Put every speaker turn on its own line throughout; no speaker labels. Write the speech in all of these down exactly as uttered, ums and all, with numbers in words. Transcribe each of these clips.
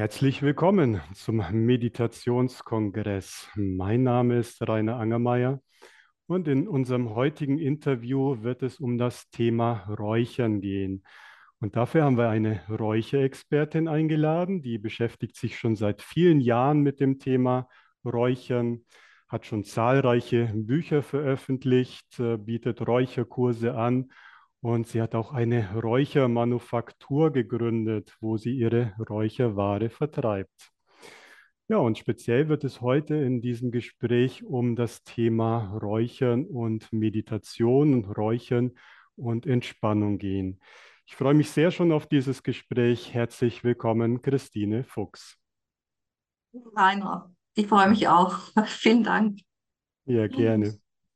Herzlich willkommen zum Meditationskongress. Mein Name ist Rainer Angermayer und in unserem heutigen Interview wird es um das Thema Räuchern gehen. Und dafür haben wir eine Räucherexpertin eingeladen, die beschäftigt sich schon seit vielen Jahren mit dem Thema Räuchern, hat schon zahlreiche Bücher veröffentlicht, äh, bietet Räucherkurse an und sie hat auch eine Räuchermanufaktur gegründet, wo sie ihre Räucherware vertreibt. Ja, und speziell wird es heute in diesem Gespräch um das Thema Räuchern und Meditation, Räuchern und Entspannung gehen. Ich freue mich sehr schon auf dieses Gespräch. Herzlich willkommen, Christine Fuchs.
Rainer, ich freue mich auch. Vielen Dank.
Ja, gerne.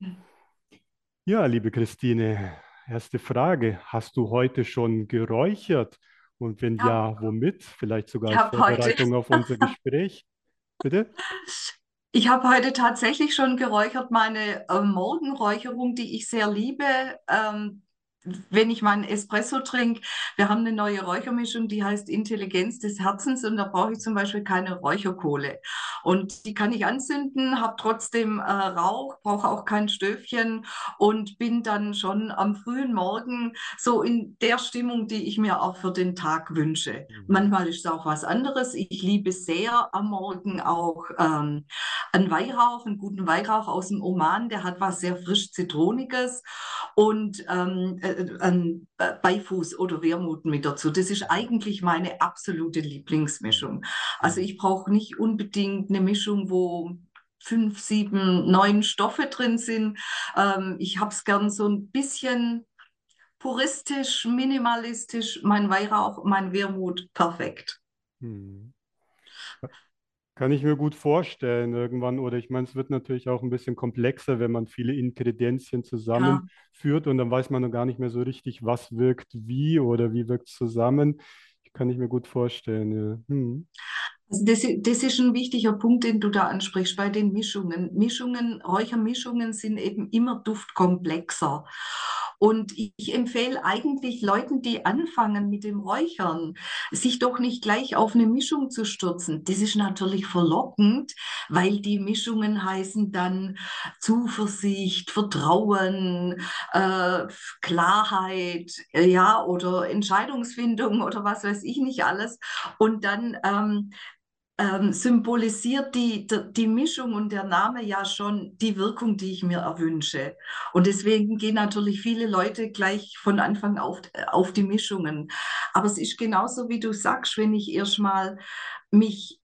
Ja, liebe Christine, erste Frage. Hast du heute schon geräuchert? Und wenn
Ich habe
ja, womit? Vielleicht sogar
ich
als
hab heute,
Vorbereitung auf unser Gespräch. Bitte?
ich hab heute tatsächlich schon geräuchert, meine äh, Morgenräucherung, die ich sehr liebe. Ähm, wenn ich meinen Espresso trinke, wir haben eine neue Räuchermischung, die heißt Intelligenz des Herzens und da brauche ich zum Beispiel keine Räucherkohle. Und die kann ich anzünden, habe trotzdem äh, Rauch, brauche auch kein Stöfchen und bin dann schon am frühen Morgen so in der Stimmung, die ich mir auch für den Tag wünsche.
Mhm.
Manchmal ist es auch was anderes. Ich liebe sehr am Morgen auch ähm, einen Weihrauch, einen guten Weihrauch aus dem Oman, der hat was sehr frisch Zitroniges und ähm, äh, ein Beifuß oder Wermut mit dazu. Das ist eigentlich meine absolute Lieblingsmischung. Also
Mhm.
ich brauche nicht unbedingt eine Mischung, wo fünf, sieben, neun Stoffe drin sind. Ähm, ich habe es gern so ein bisschen puristisch, minimalistisch. Mein Weihrauch, mein Wermut, perfekt.
Mhm. Kann ich mir gut vorstellen irgendwann. Oder ich meine, es wird natürlich auch ein bisschen komplexer, wenn man viele Ingredienzien
Ja.
zusammenführt und dann weiß man noch gar nicht mehr so richtig, was wirkt wie oder wie wirkt es zusammen. Kann ich mir gut vorstellen, ja. Hm.
Also das, i- das ist ein wichtiger Punkt, den du da ansprichst bei den Mischungen. Mischungen, Räuchermischungen sind eben immer duftkomplexer. Und ich empfehle eigentlich Leuten, die anfangen mit dem Räuchern, sich doch nicht gleich auf eine Mischung zu stürzen. Das ist natürlich verlockend, weil die Mischungen heißen dann Zuversicht, Vertrauen, äh, Klarheit, äh, ja, oder Entscheidungsfindung oder was weiß ich nicht alles. Und dann ähm, ähm, symbolisiert die, die, die Mischung und der Name ja schon die Wirkung, die ich mir erwünsche. Und deswegen gehen natürlich viele Leute gleich von Anfang auf, auf die Mischungen. Aber es ist genauso, wie du sagst, wenn ich erstmal mich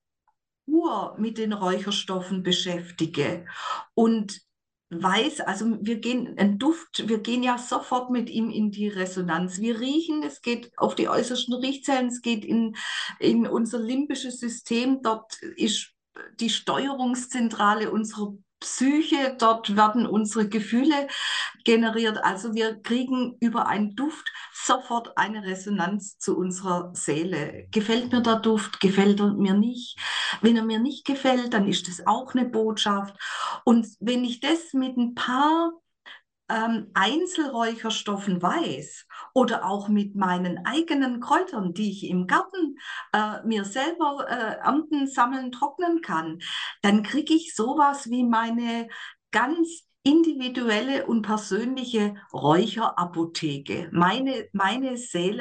pur mit den Räucherstoffen beschäftige und weiß, also wir gehen, ein Duft, wir gehen ja sofort mit ihm in die Resonanz. Wir riechen, es geht auf die äußersten Riechzellen, es geht in, in unser limbisches System, dort ist die Steuerungszentrale unserer Psyche, dort werden unsere Gefühle generiert. Also wir kriegen über einen Duft sofort eine Resonanz zu unserer Seele. Gefällt mir der
Mhm.
Duft? Gefällt er mir nicht? Wenn er mir nicht gefällt, dann ist das auch eine Botschaft. Und wenn ich das mit ein paar ähm, Einzelräucherstoffen weiß oder auch mit meinen eigenen Kräutern, die ich im Garten äh, mir selber äh, ernten, sammeln, trocknen kann, dann kriege ich sowas wie meine ganz individuelle und persönliche Räucherapotheke. Meine, meine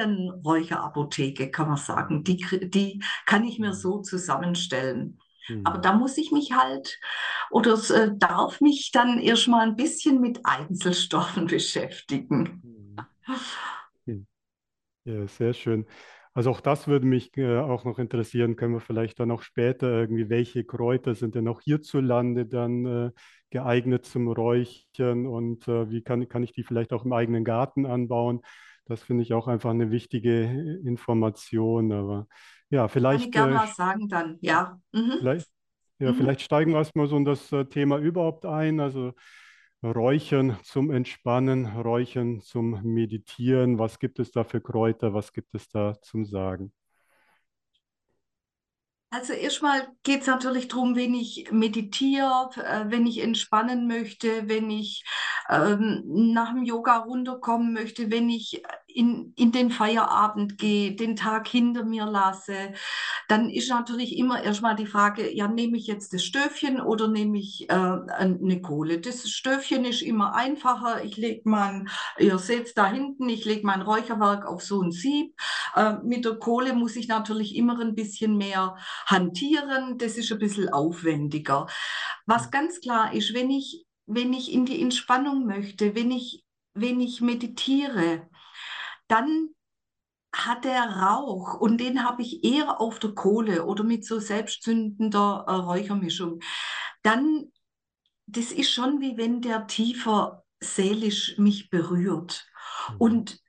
Seelenräucherapotheke, kann man sagen. Die, die kann ich mir
Mhm.
so zusammenstellen. Aber
Mhm.
da muss ich mich halt oder es äh, darf mich dann erstmal ein bisschen mit Einzelstoffen beschäftigen.
Mhm. Mhm. Ja, sehr schön. Also auch das würde mich äh, auch noch interessieren. Können wir vielleicht dann auch später irgendwie, welche Kräuter sind denn auch hierzulande dann äh, geeignet zum Räuchern und äh, wie kann, kann ich die vielleicht auch im eigenen Garten anbauen? Das finde ich auch einfach eine wichtige äh, Information. Aber ja,
Kann ich
vielleicht,
gern
äh,
was sagen dann, ja. Mhm.
vielleicht, ja,
Mhm.
vielleicht steigen wir erstmal so in das äh, Thema überhaupt ein. Also Räuchern zum Entspannen, Räuchern zum Meditieren. Was gibt es da für Kräuter? Was gibt es da zum Sagen?
Also erstmal geht es natürlich darum, wenn ich meditiere, äh, wenn ich entspannen möchte, wenn ich ähm, nach dem Yoga runterkommen möchte, wenn ich in, in den Feierabend gehe, den Tag hinter mir lasse, dann ist natürlich immer erstmal die Frage, ja, nehme ich jetzt das Stöfchen oder nehme ich äh, eine Kohle? Das Stöfchen ist immer einfacher. Ich lege mein, ihr seht es da hinten, ich lege mein Räucherwerk auf so ein Sieb. Äh, mit der Kohle muss ich natürlich immer ein bisschen mehr hantieren. Das ist ein bisschen aufwendiger. Was ganz klar ist, wenn ich, wenn ich in die Entspannung möchte, wenn ich, wenn ich meditiere, dann hat der Rauch und den habe ich eher auf der Kohle oder mit so selbstzündender äh, Räuchermischung. Dann, das ist schon wie wenn der tiefer seelisch mich berührt
Mhm.
und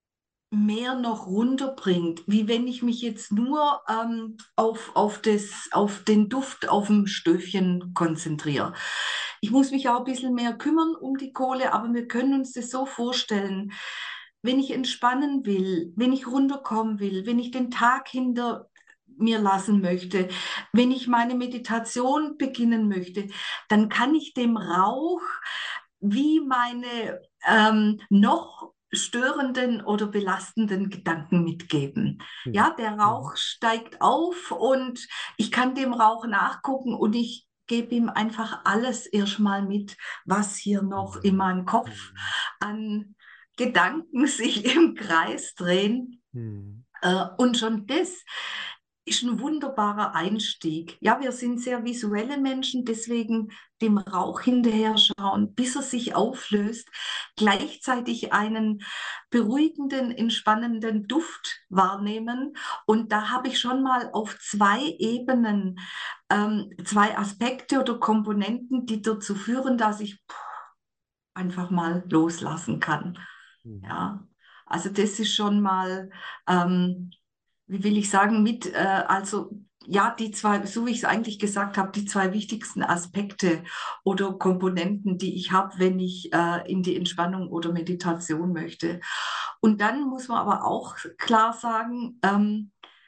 mehr noch runterbringt, wie wenn ich mich jetzt nur ähm, auf, auf, das, auf den Duft auf dem Stöfchen konzentriere. Ich muss mich auch ein bisschen mehr kümmern um die Kohle, aber wir können uns das so vorstellen, wenn ich entspannen will, wenn ich runterkommen will, wenn ich den Tag hinter mir lassen möchte, wenn ich meine Meditation beginnen möchte, dann kann ich dem Rauch wie meine ähm, noch störenden oder belastenden Gedanken mitgeben.
Mhm.
Ja, der Rauch steigt auf und ich kann dem Rauch nachgucken und ich gebe ihm einfach alles erstmal mit, was hier noch in
Mhm.
meinem Kopf
Mhm.
an Gedanken sich im Kreis drehen.
Mhm.
Äh, und schon das ist ein wunderbarer Einstieg. Ja, wir sind sehr visuelle Menschen, deswegen dem Rauch hinterher schauen, bis er sich auflöst, gleichzeitig einen beruhigenden, entspannenden Duft wahrnehmen. Und da habe ich schon mal auf zwei Ebenen ähm, zwei Aspekte oder Komponenten, die dazu führen, dass ich puh, einfach mal loslassen kann.
Mhm.
Ja, also das ist schon mal, ähm, wie will ich sagen, mit, äh, also ja, die zwei, so wie ich es eigentlich gesagt habe, die zwei wichtigsten Aspekte oder Komponenten, die ich habe, wenn ich äh, in die Entspannung oder Meditation möchte. Und dann muss man aber auch klar sagen, ähm,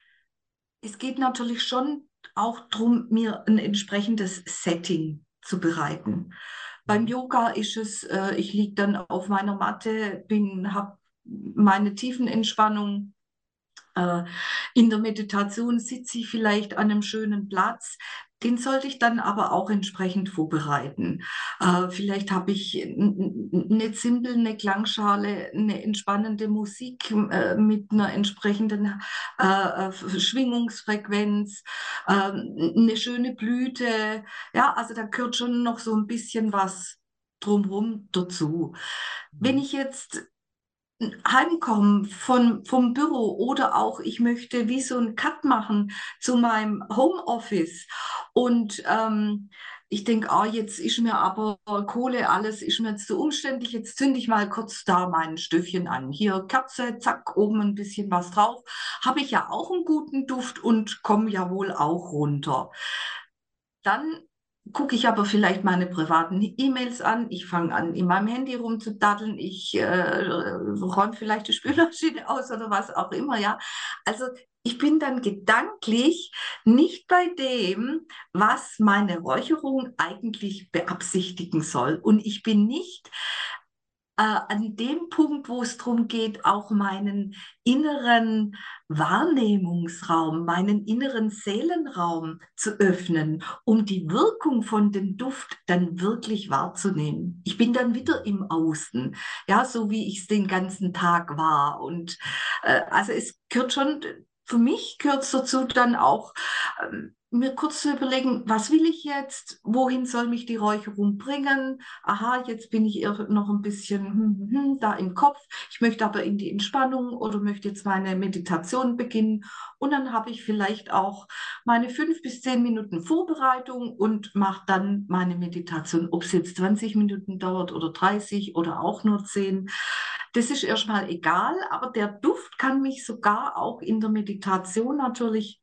es geht natürlich schon auch darum, mir ein entsprechendes Setting zu bereiten. Beim
Mhm.
Yoga ist es, äh, ich liege dann auf meiner Matte, bin, habe meine Tiefenentspannung. Äh, in der Meditation sitze ich vielleicht an einem schönen Platz. Den sollte ich dann aber auch entsprechend vorbereiten. Äh, vielleicht habe ich eine Zimbel, eine Klangschale, eine entspannende Musik äh, mit einer entsprechenden äh, Schwingungsfrequenz, äh, eine schöne Blüte. Ja, also da gehört schon noch so ein bisschen was drumherum dazu. Wenn
Mhm.
ich jetzt heimkommen von, vom Büro oder auch ich möchte wie so einen Cut machen zu meinem Homeoffice und ähm, ich denke, ah, jetzt ist mir aber Kohle, alles ist mir jetzt zu umständlich, jetzt zünde ich mal kurz da mein Stöfchen an. Hier Kerze, zack, oben ein bisschen was drauf. Habe ich ja auch einen guten Duft und komme ja wohl auch runter. Dann gucke ich aber vielleicht meine privaten E-Mails an. Ich fange an, in meinem Handy rumzudaddeln. Ich äh, räume vielleicht die Spülmaschine aus oder was auch immer, ja. Also ich bin dann gedanklich nicht bei dem, was meine Räucherung eigentlich beabsichtigen soll. Und ich bin nicht äh, an dem Punkt, wo es darum geht, auch meinen inneren Wahrnehmungsraum, meinen inneren Seelenraum zu öffnen, um die Wirkung von dem Duft dann wirklich wahrzunehmen. Ich bin dann wieder im Außen, ja, so wie ich es den ganzen Tag war. Und äh, also es gehört schon, für mich gehört es dazu dann auch, ähm, mir kurz zu überlegen, was will ich jetzt, wohin soll mich die Räucherung bringen? Aha, jetzt bin ich eher noch ein bisschen hm, hm, hm, da im Kopf. Ich möchte aber in die Entspannung oder möchte jetzt meine Meditation beginnen. Und dann habe ich vielleicht auch meine fünf bis zehn Minuten Vorbereitung und mache dann meine Meditation. Ob es jetzt zwanzig Minuten dauert oder dreißig oder auch nur zehn, das ist erstmal egal. Aber der Duft kann mich sogar auch in der Meditation natürlich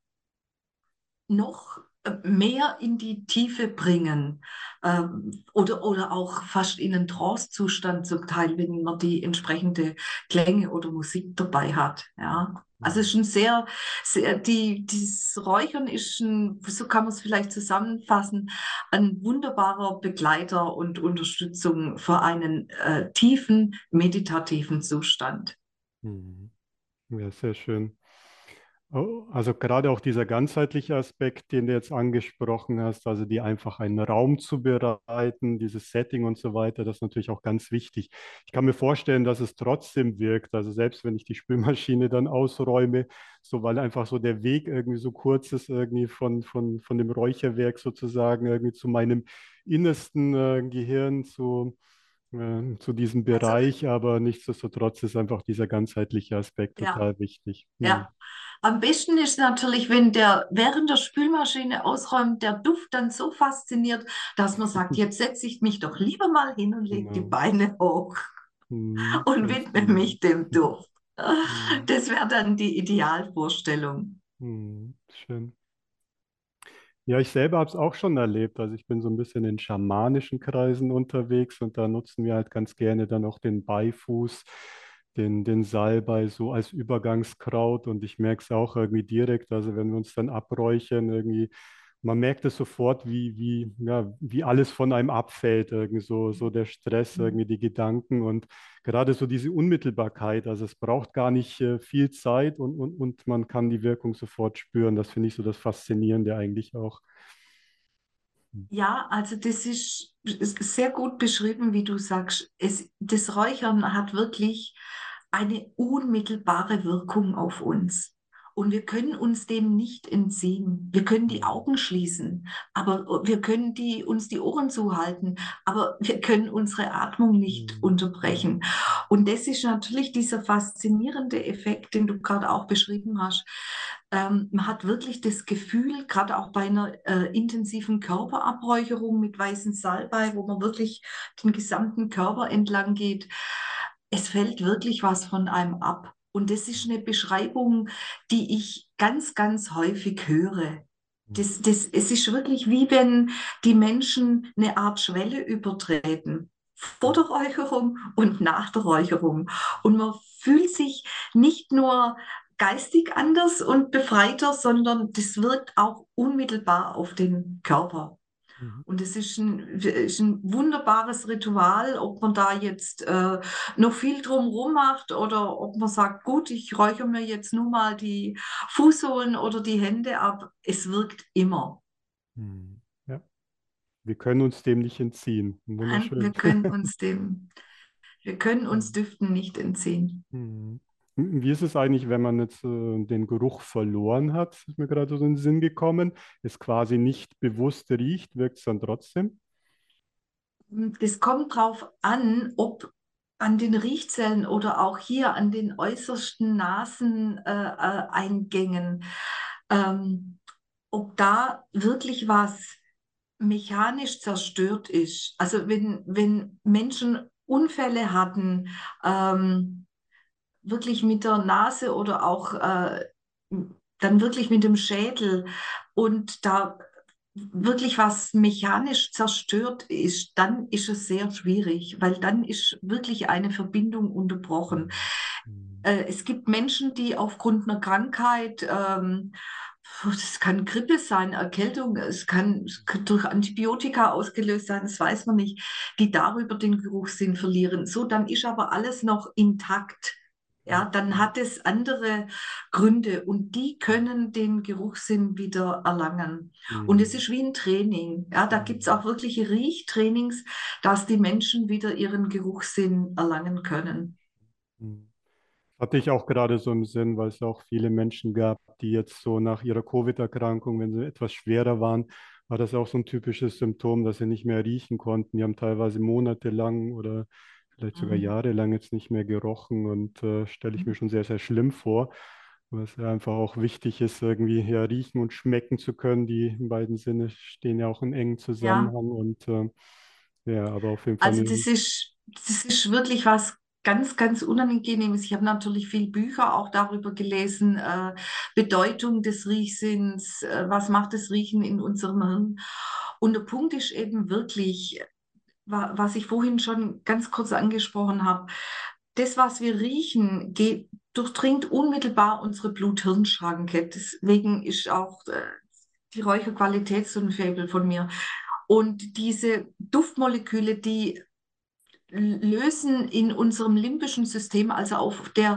noch äh, mehr in die Tiefe bringen ähm, oder, oder auch fast in einen Trance-Zustand zum Teil, wenn man die entsprechende Klänge oder Musik dabei hat. Ja. Also es ist ein sehr, sehr die, dieses Räuchern ist ein, so kann man es vielleicht zusammenfassen, ein wunderbarer Begleiter und Unterstützung für einen äh, tiefen meditativen Zustand.
Mhm. Ja, sehr schön. Oh, also gerade auch dieser ganzheitliche Aspekt, den du jetzt angesprochen hast, also die einfach einen Raum zu bereiten, dieses Setting und so weiter, das ist natürlich auch ganz wichtig. Ich kann mir vorstellen, dass es trotzdem wirkt, also selbst wenn ich die Spülmaschine dann ausräume, so weil einfach so der Weg irgendwie so kurz ist, irgendwie von, von, von dem Räucherwerk sozusagen irgendwie zu meinem innersten äh, Gehirn, zu, äh, zu diesem
Also
Bereich, aber nichtsdestotrotz ist einfach dieser ganzheitliche Aspekt
ja,
total wichtig. Hm.
ja. Am besten ist natürlich, wenn der während der Spülmaschine ausräumt, der Duft dann so fasziniert, dass man sagt, jetzt setze ich mich doch lieber mal hin und lege die
Genau.
Beine hoch
Mhm,
und
ganz
widme
genau.
mich dem Duft.
Mhm,
Das wäre dann die Idealvorstellung.
mhm, schön. Ja, ich selber habe es auch schon erlebt. Also ich bin so ein bisschen in schamanischen Kreisen unterwegs und da nutzen wir halt ganz gerne dann auch den Beifuß, den, den Salbei so als Übergangskraut. Und ich merke es auch irgendwie direkt, also wenn wir uns dann abräuchern, irgendwie, man merkt es sofort, wie, wie, ja, wie alles von einem abfällt, irgendwie so, so der Stress, irgendwie die Gedanken und gerade so diese Unmittelbarkeit. Also es braucht gar nicht äh, viel Zeit und, und, und man kann die Wirkung sofort spüren. Das finde ich so das Faszinierende eigentlich auch.
Ja, also das ist, ist sehr gut beschrieben, wie du sagst. Es, das Räuchern hat wirklich eine unmittelbare Wirkung auf uns. Und wir können uns dem nicht entziehen. Wir können die
Mhm.
Augen schließen, aber wir können die, uns die Ohren zuhalten, aber wir können unsere Atmung nicht
Mhm. Mhm.
unterbrechen. Und das ist natürlich dieser faszinierende Effekt, den du gerade auch beschrieben hast. Ähm, man hat wirklich das Gefühl, gerade auch bei einer äh, intensiven Körperabräucherung mit weißem Salbei, wo man wirklich den gesamten Körper entlang geht, es fällt wirklich was von einem ab. Und das ist eine Beschreibung, die ich ganz, ganz häufig höre. Das, das, es ist wirklich wie wenn die Menschen eine Art Schwelle übertreten. Vor der Räucherung und nach der Räucherung. Und man fühlt sich nicht nur geistig anders und befreiter, sondern das wirkt auch unmittelbar auf den Körper.
Mhm.
Und es ist ein, ist ein wunderbares Ritual, ob man da jetzt äh, noch viel drumherum macht oder ob man sagt, gut, ich räuchere mir jetzt nur mal die Fußsohlen oder die Hände ab. Es wirkt immer.
Mhm. Ja, wir können uns dem nicht entziehen.
Nein,
Wunderschön.
wir können uns dem, wir können uns
Mhm.
Düften nicht entziehen.
Mhm. Wie ist es eigentlich, wenn man jetzt äh, den Geruch verloren hat? Ist mir gerade so in den Sinn gekommen. Es quasi nicht bewusst riecht, wirkt es dann trotzdem?
Das kommt drauf an, ob an den Riechzellen oder auch hier an den äußersten Naseneingängen, äh, äh, Eingängen, ähm, ob da wirklich was mechanisch zerstört ist. Also wenn, wenn Menschen Unfälle hatten, ähm, wirklich mit der Nase oder auch äh, dann wirklich mit dem Schädel und da wirklich was mechanisch zerstört ist, dann ist es sehr schwierig, weil dann ist wirklich eine Verbindung unterbrochen.
Mhm. Mhm.
Äh, es gibt Menschen, die aufgrund einer Krankheit, ähm, das kann Grippe sein, Erkältung, es kann, es kann durch Antibiotika ausgelöst sein, das weiß man nicht, die darüber den Geruchssinn verlieren. So, dann ist aber alles noch intakt. Ja, dann hat es andere Gründe und die können den Geruchssinn wieder erlangen. Und es
Mhm.
ist wie ein Training. Ja, da gibt es
Mhm.
auch wirkliche Riechtrainings, dass die Menschen wieder ihren Geruchssinn erlangen können.
Mhm. Hatte ich auch gerade so im Sinn, weil es ja auch viele Menschen gab, die jetzt so nach ihrer Covid-Erkrankung, wenn sie etwas schwerer waren, war das auch so ein typisches Symptom, dass sie nicht mehr riechen konnten. Die haben teilweise monatelang oder vielleicht sogar
Mhm.
jahrelang jetzt nicht mehr gerochen und äh, stelle ich mir schon sehr, sehr schlimm vor. Was ja einfach auch wichtig ist, irgendwie ja riechen und schmecken zu können. Die beiden Sinne stehen ja auch in engen
Ja,
Zusammenhang und äh, ja, aber auf jeden Fall
also
eine.
das ist, das ist wirklich was ganz, ganz Unangenehmes. Ich habe natürlich viel Bücher auch darüber gelesen, äh, Bedeutung des Riechsinns, äh, was macht das Riechen in unserem Hirn. Und der Punkt ist eben wirklich, wa- was ich vorhin schon ganz kurz angesprochen habe, das, was wir riechen, geht, durchdringt unmittelbar unsere Blut-Hirn-Schranke. Deswegen ist auch äh, die Räucherqualität so ein Faible von mir. Und diese Duftmoleküle, die lösen in unserem limbischen System, also auf der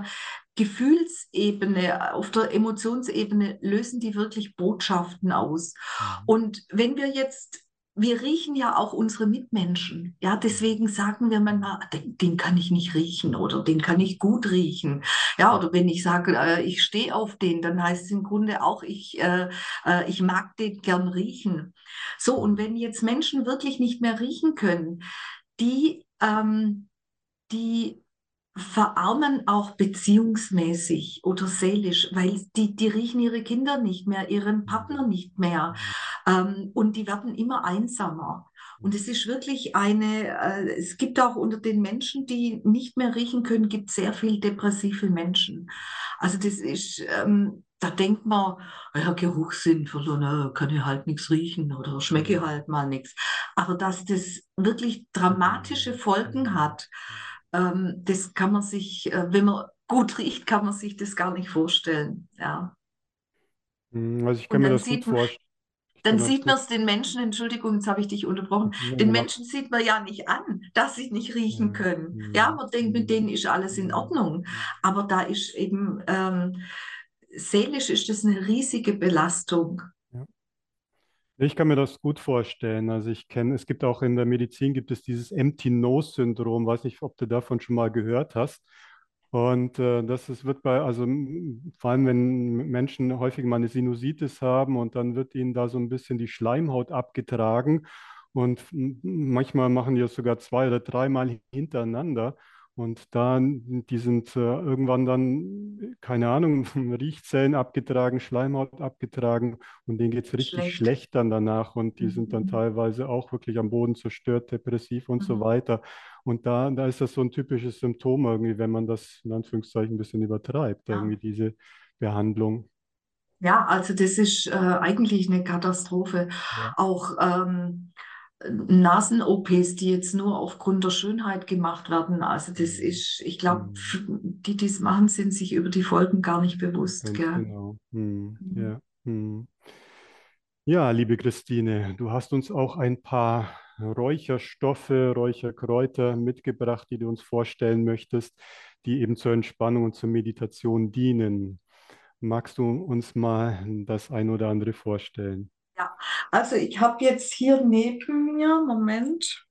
Gefühlsebene, auf der Emotionsebene, lösen die wirklich Botschaften aus.
Mhm.
Und wenn wir jetzt, wir riechen ja auch unsere Mitmenschen. Ja, deswegen sagen wir manchmal, den, den kann ich nicht riechen oder den kann ich gut riechen. Ja, oder wenn ich sage, äh, ich stehe auf den, dann heißt es im Grunde auch, ich, äh, äh, ich mag den gern riechen. So, und
Mhm.
wenn jetzt Menschen wirklich nicht mehr riechen können, die, ähm, die verarmen auch beziehungsmäßig oder seelisch, weil die, die riechen ihre Kinder nicht mehr, ihren Partner
Mhm.
nicht mehr, ähm, und die werden immer einsamer. Und
Mhm.
es ist wirklich eine, äh, es gibt auch unter den Menschen, die nicht mehr riechen können, gibt sehr viel depressive Menschen. Also das ist, ähm, da denkt man, ja, Geruchssinn verloren, kann ich halt nichts riechen oder schmecke
Mhm.
halt mal nichts. Aber dass das wirklich dramatische
Mhm.
Folgen
Mhm.
hat, ähm, das kann man sich, äh, wenn man gut riecht, kann man sich das gar nicht vorstellen. Ja.
Mhm. Also ich
Und
kann mir
dann
das gut
sieht man,
vorstellen. Ich
dann
kann das
sieht man
gut.
es den Menschen, Entschuldigung, jetzt habe ich dich unterbrochen,
Ja,
den
mach.
Menschen sieht man ja nicht an, dass sie nicht riechen
Ja.
können. Ja,
Mhm.
man denkt, mit
Mhm.
denen ist alles in
Mhm.
Ordnung. Aber da ist eben, ähm, seelisch ist das eine riesige Belastung.
Ja. Ich kann mir das gut vorstellen. Also ich kenne, es gibt auch in der Medizin gibt es dieses Empty Nose Syndrom. Weiß nicht, ob du davon schon mal gehört hast. Und äh, das ist, wird bei, also m, vor allem wenn Menschen häufig mal eine Sinusitis haben und dann wird ihnen da so ein bisschen die Schleimhaut abgetragen. Und m, manchmal machen die das sogar zwei oder dreimal hintereinander. Und dann, die sind äh, irgendwann dann, keine Ahnung, Riechzellen abgetragen, Schleimhaut abgetragen und denen geht es richtig
Schlecht.
schlecht dann danach und die sind dann
Mhm.
teilweise auch wirklich am Boden zerstört, depressiv und so
Mhm.
weiter. Und da, da ist das so ein typisches Symptom irgendwie, wenn man das in Anführungszeichen ein bisschen übertreibt, irgendwie
Ja.
diese Behandlung.
Ja, also das ist äh, eigentlich eine Katastrophe.
Ja.
Auch ähm, Nasen-O Ps, die jetzt nur aufgrund der Schönheit gemacht werden. Also das
Mhm.
ist, ich glaube,
Mhm.
die, die es machen, sind sich über die Folgen gar nicht bewusst,
Ganz
gell?
genau. Mhm.
Mhm.
Ja. Mhm. Ja, liebe Christine, du hast uns auch ein paar Räucherstoffe, Räucherkräuter mitgebracht, die du uns vorstellen möchtest, die eben zur Entspannung und zur Meditation dienen. Magst du uns mal das ein oder andere vorstellen?
Ja, also ich habe jetzt hier neben mir, Moment,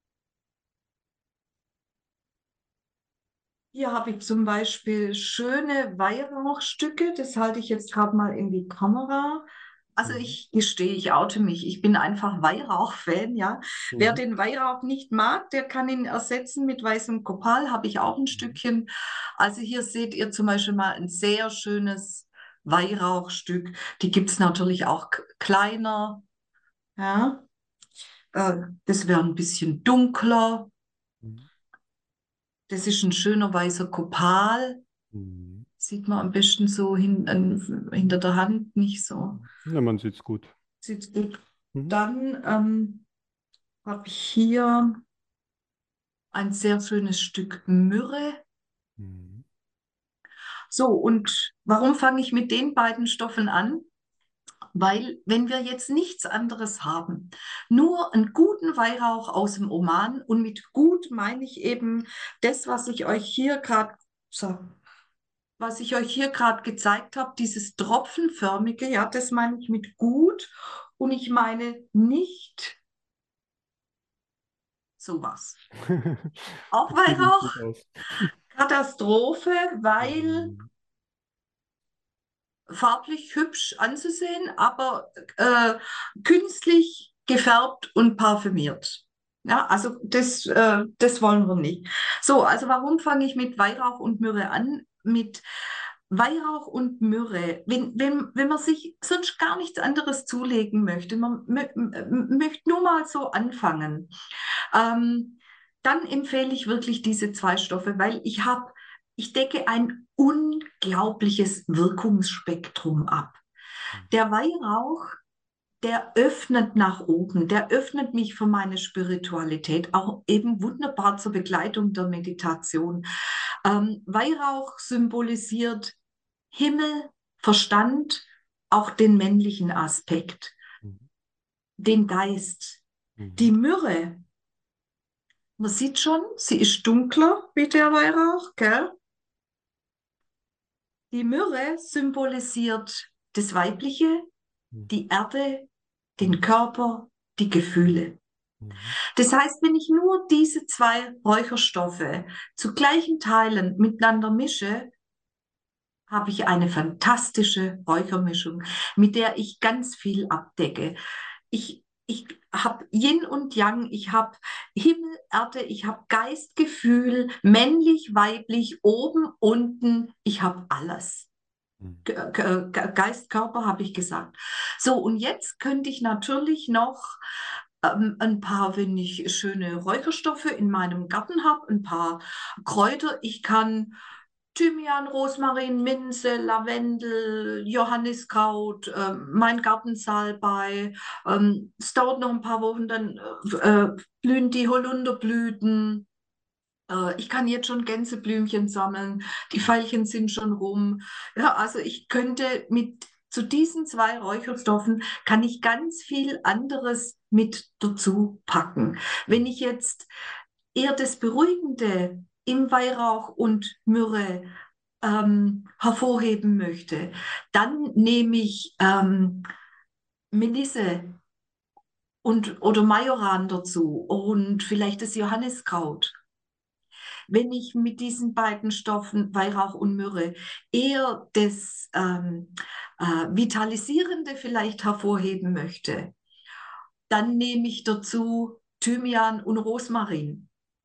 hier habe ich zum Beispiel schöne Weihrauchstücke, das halte ich jetzt gerade mal in die Kamera. Also
Mhm.
ich gestehe, ich oute mich. Ich bin einfach Weihrauch-Fan, ja. Wer
Mhm.
den Weihrauch nicht mag, der kann ihn ersetzen mit weißem Kopal, habe ich auch ein
Mhm.
Stückchen. Also hier seht ihr zum Beispiel mal ein sehr schönes Weihrauchstück. Die gibt es natürlich auch k- kleiner, ja. Äh, das wäre ein bisschen dunkler.
Mhm.
Das ist ein schöner weißer Kopal.
Mhm.
Sieht man am besten so hin, an, hinter der Hand nicht so.
Ja, man sieht's gut.
Sieht gut.
Mhm.
Dann ähm, habe ich hier ein sehr schönes Stück Myrrhe.
Mhm.
So, und warum fange ich mit den beiden Stoffen an? Weil, wenn wir jetzt nichts anderes haben, nur einen guten Weihrauch aus dem Oman, und mit gut meine ich eben das, was ich euch hier gerade, so, was ich euch hier gerade gezeigt habe, dieses tropfenförmige, ja, das meine ich mit gut, und ich meine nicht sowas. Auch
Ich kenne mich
Weihrauch,
gut aus.
Katastrophe, weil
Mhm.
farblich hübsch anzusehen, aber äh, künstlich gefärbt und parfümiert. Ja, also das, äh, das wollen wir nicht. So, also warum fange ich mit Weihrauch und Myrrhe an? Mit Weihrauch und Myrrhe, wenn, wenn, wenn man sich sonst gar nichts anderes zulegen möchte, man mö möchte nur mal so anfangen, ähm, dann empfehle ich wirklich diese zwei Stoffe, weil ich habe, ich decke ein unglaubliches Wirkungsspektrum ab. Der Weihrauch, der öffnet nach oben, der öffnet mich für meine Spiritualität, auch eben wunderbar zur Begleitung der Meditation. Ähm, Weihrauch symbolisiert Himmel, Verstand, auch den männlichen Aspekt,
Mhm.
den Geist. Die
Mhm.
Myrrhe Man sieht schon, sie ist dunkler wie der Weihrauch, gell? Die Myrrhe symbolisiert das Weibliche,
Mhm.
die Erde,
Mhm.
den Körper, die Gefühle.
Mhm.
Das heißt, wenn ich nur diese zwei Räucherstoffe zu gleichen Teilen miteinander mische, habe ich eine fantastische Räuchermischung, mit der ich ganz viel abdecke. Ich, ich habe Yin und Yang, ich habe Himmel, Erde, ich habe Geist, Gefühl, männlich, weiblich, oben, unten, ich habe alles.
Mhm.
Ge- Ge- Ge- Geist, Körper habe ich gesagt. So, und jetzt könnte ich natürlich noch ähm, ein paar, wenn ich schöne Räucherstoffe in meinem Garten habe, ein paar Kräuter. Ich kann Thymian, Rosmarin, Minze, Lavendel, Johanniskraut, äh, mein Gartensalbei. Ähm, es dauert noch ein paar Wochen, dann äh, äh, blühen die Holunderblüten. Äh, ich kann jetzt schon Gänseblümchen sammeln. Die Veilchen sind schon rum. Ja, also ich könnte mit zu diesen zwei Räucherstoffen kann ich ganz viel anderes mit dazu packen. Wenn ich jetzt eher das Beruhigende im Weihrauch und Myrrhe ähm, hervorheben möchte, dann nehme ich ähm, Melisse und, oder Majoran dazu und vielleicht das Johanniskraut. Wenn ich mit diesen beiden Stoffen, Weihrauch und Myrrhe, eher das ähm, äh, Vitalisierende vielleicht hervorheben möchte, dann nehme ich dazu Thymian und Rosmarin.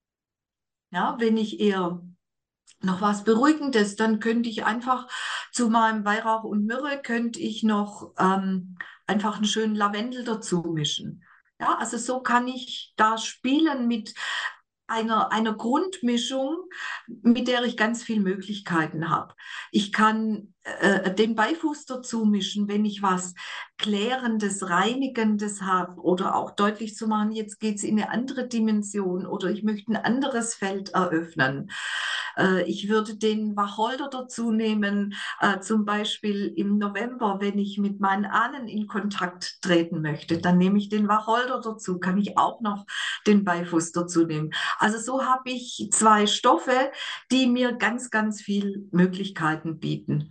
Ja, wenn ich eher noch was Beruhigendes, dann könnte ich einfach zu meinem Weihrauch und Myrrhe könnte ich noch ähm, einfach einen schönen Lavendel dazu mischen. Ja, also so kann ich da spielen mit einer, einer Grundmischung, mit der ich ganz viele Möglichkeiten habe. Ich kann äh, den Beifuß dazu mischen, wenn ich was Klärendes, Reinigendes habe oder auch deutlich zu machen, jetzt geht es in eine andere Dimension oder ich möchte ein anderes Feld eröffnen. Äh, ich würde den Wacholder dazu nehmen, äh, zum Beispiel im November, wenn ich mit meinen Ahnen in Kontakt treten möchte, dann nehme ich den Wacholder dazu, kann ich auch noch den Beifuß dazu nehmen. Also so habe ich zwei Stoffe, die mir ganz, ganz viel Möglichkeiten bieten.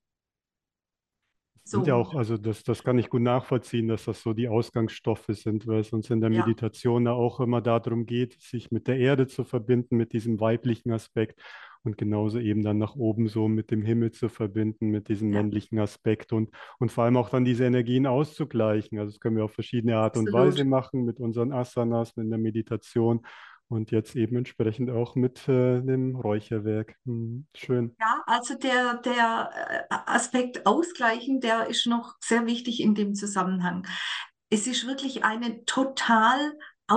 Sind ja
So,
auch, also das, das kann ich gut nachvollziehen, dass das so die Ausgangsstoffe sind, weil es uns in der
ja,
Meditation ja auch immer darum geht, sich mit der Erde zu verbinden, mit diesem weiblichen Aspekt und genauso eben dann nach oben so mit dem Himmel zu verbinden, mit diesem
ja,
männlichen Aspekt und, und vor allem auch dann diese Energien auszugleichen. Also das können wir auf verschiedene Art und Weise
absolut.
machen, mit unseren Asanas, mit der Meditation und jetzt eben entsprechend auch mit äh, dem Räucherwerk. Hm, schön.
Ja, also der, der äh, Aspekt Ausgleichen, der ist noch sehr wichtig in dem Zusammenhang. Es ist wirklich eine total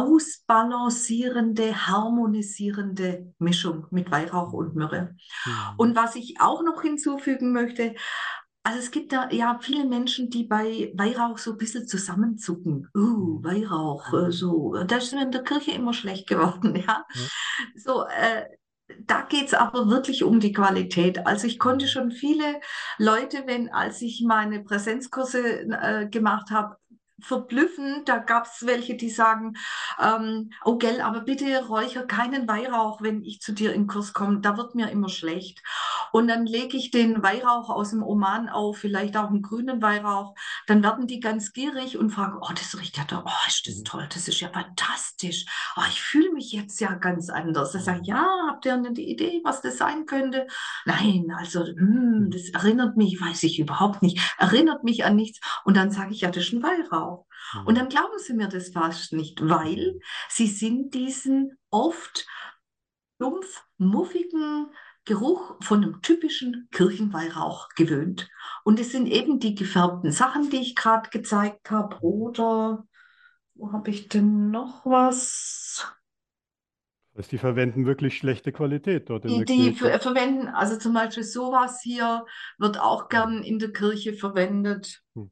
ausbalancierende, harmonisierende Mischung mit Weihrauch und Myrrhe. Und
Hm.
was ich auch noch hinzufügen möchte, also es gibt da ja viele Menschen, die bei Weihrauch so ein bisschen zusammenzucken. Uh,
Hm.
Weihrauch, äh,
Hm.
so. Da ist mir in der Kirche immer schlecht geworden, ja.
Ja.
So, äh, da geht es aber wirklich um die Qualität. Also ich konnte
Hm.
schon viele Leute, wenn, als ich meine Präsenzkurse äh, gemacht habe, verblüffen. Da gab es welche, die sagen, ähm, oh gell, aber bitte räucher keinen Weihrauch, wenn ich zu dir in Kurs komme. Da wird mir immer schlecht. Und dann lege ich den Weihrauch aus dem Oman auf, vielleicht auch einen grünen Weihrauch. Dann werden die ganz gierig und fragen, oh, das riecht ja da, oh, ist das
Mhm.
toll, das ist ja fantastisch. Oh, ich fühle mich jetzt ja ganz anders. Ich sage,
Mhm.
ja, habt ihr eine Idee, was das sein könnte? Nein, also, hm,
Mhm.
das erinnert mich, weiß ich überhaupt nicht, erinnert mich an nichts. Und dann sage ich, ja, das ist ein Weihrauch. Und
Mhm.
dann glauben sie mir das fast nicht, weil
Mhm.
sie sind diesen oft dumpf, muffigen Geruch von einem typischen Kirchenweihrauch gewöhnt. Und es sind eben die gefärbten Sachen, die ich gerade gezeigt habe. Oder wo habe ich denn noch was?
Das heißt, die verwenden wirklich schlechte Qualität dort in
Die,
der
die
Kirche.
ver verwenden, also zum Beispiel sowas hier wird auch
Mhm.
gern in der Kirche verwendet.
Hm,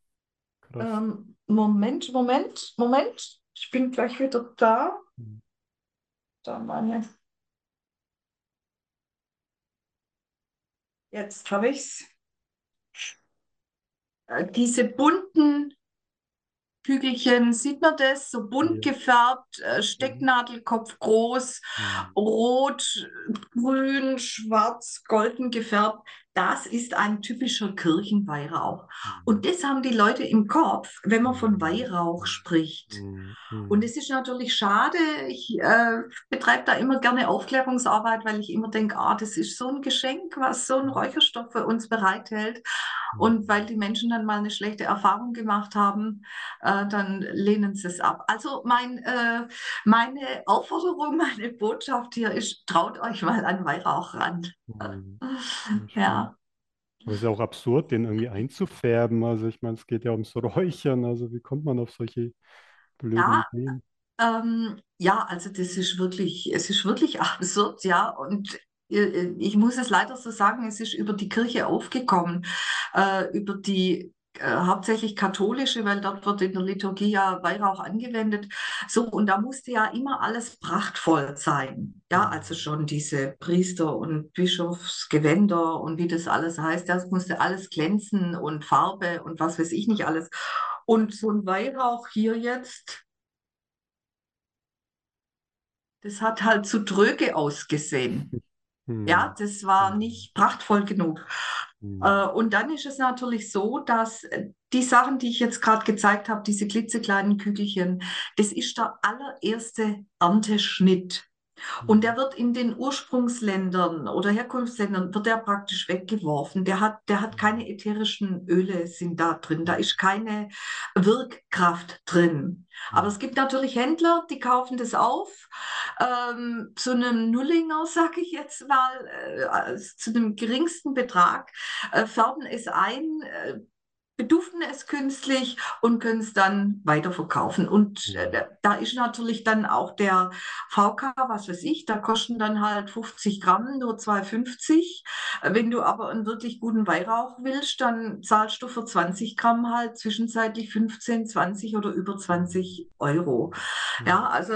krass.
Ähm, Moment, Moment, Moment. Ich bin gleich wieder da.
Mhm.
Da meine. Jetzt habe ich's. Äh, diese bunten Kügelchen, sieht man das? So bunt
Ja.
gefärbt, äh,
Mhm.
Stecknadelkopf groß,
Mhm.
rot, grün, schwarz, golden gefärbt. Das ist ein typischer Kirchenweihrauch. Und
Mhm.
das haben die Leute im Kopf, wenn man von
Mhm.
Weihrauch
Mhm.
spricht.
Mhm.
Und
Mhm.
es ist natürlich schade. Ich äh, betreibe da immer gerne Aufklärungsarbeit, weil ich immer denke, ah, das ist so ein Geschenk, was so ein Räucherstoff für uns bereithält. Und weil
Mhm.
die Menschen dann mal eine schlechte Erfahrung gemacht haben, äh, dann lehnen sie es ab. Also mein, äh, meine Aufforderung, meine Botschaft hier ist, traut euch mal an Weihrauch ran.
Mhm. Ja, stimmt.
Ja,
Aber es ist ja auch absurd, den irgendwie einzufärben. Also ich meine, es geht ja ums Räuchern. Also wie kommt man auf solche blöden
ja,
Ideen?
ähm, ja, also das ist wirklich, es ist wirklich absurd, ja. Und äh, ich muss es leider so sagen, es ist über die Kirche aufgekommen, äh, über die äh, hauptsächlich katholische, weil dort wird in der Liturgie ja Weihrauch angewendet. So, und da musste ja immer alles prachtvoll sein. Ja, also
Mhm.
schon diese Priester- und Bischofsgewänder und wie das alles heißt, das musste alles glänzen und Farbe und was weiß ich nicht alles. Und so ein Weihrauch hier jetzt. Das hat halt zu dröge ausgesehen. Ja,
Mhm.
das war
Mhm.
nicht prachtvoll genug.
Mhm.
Äh, Und dann ist es natürlich so, dass äh, die Sachen, die ich jetzt gerade gezeigt habe, diese klitzekleinen Kügelchen, das ist der allererste Ernteschnitt. Und
Mhm.
der wird in den Ursprungsländern oder Herkunftsländern, wird der praktisch weggeworfen. Der hat, der hat keine ätherischen Öle sind da drin. Da ist keine Wirkkraft drin. Aber
Mhm.
es gibt natürlich Händler, die kaufen das auf, ähm, zu einem Nullinger, sage ich jetzt mal, äh, zu einem geringsten Betrag, äh, färben es ein, äh, beduften es künstlich und können es dann weiterverkaufen. Und
Mhm.
äh, da ist natürlich dann auch der V K, was weiß ich, da kosten dann halt fünfzig Gramm nur zwei fünfzig. Wenn du aber einen wirklich guten Weihrauch willst, dann zahlst du für zwanzig Gramm halt zwischenzeitlich fünfzehn, zwanzig oder über
Mhm.
zwanzig Euro.
Mhm.
Ja, also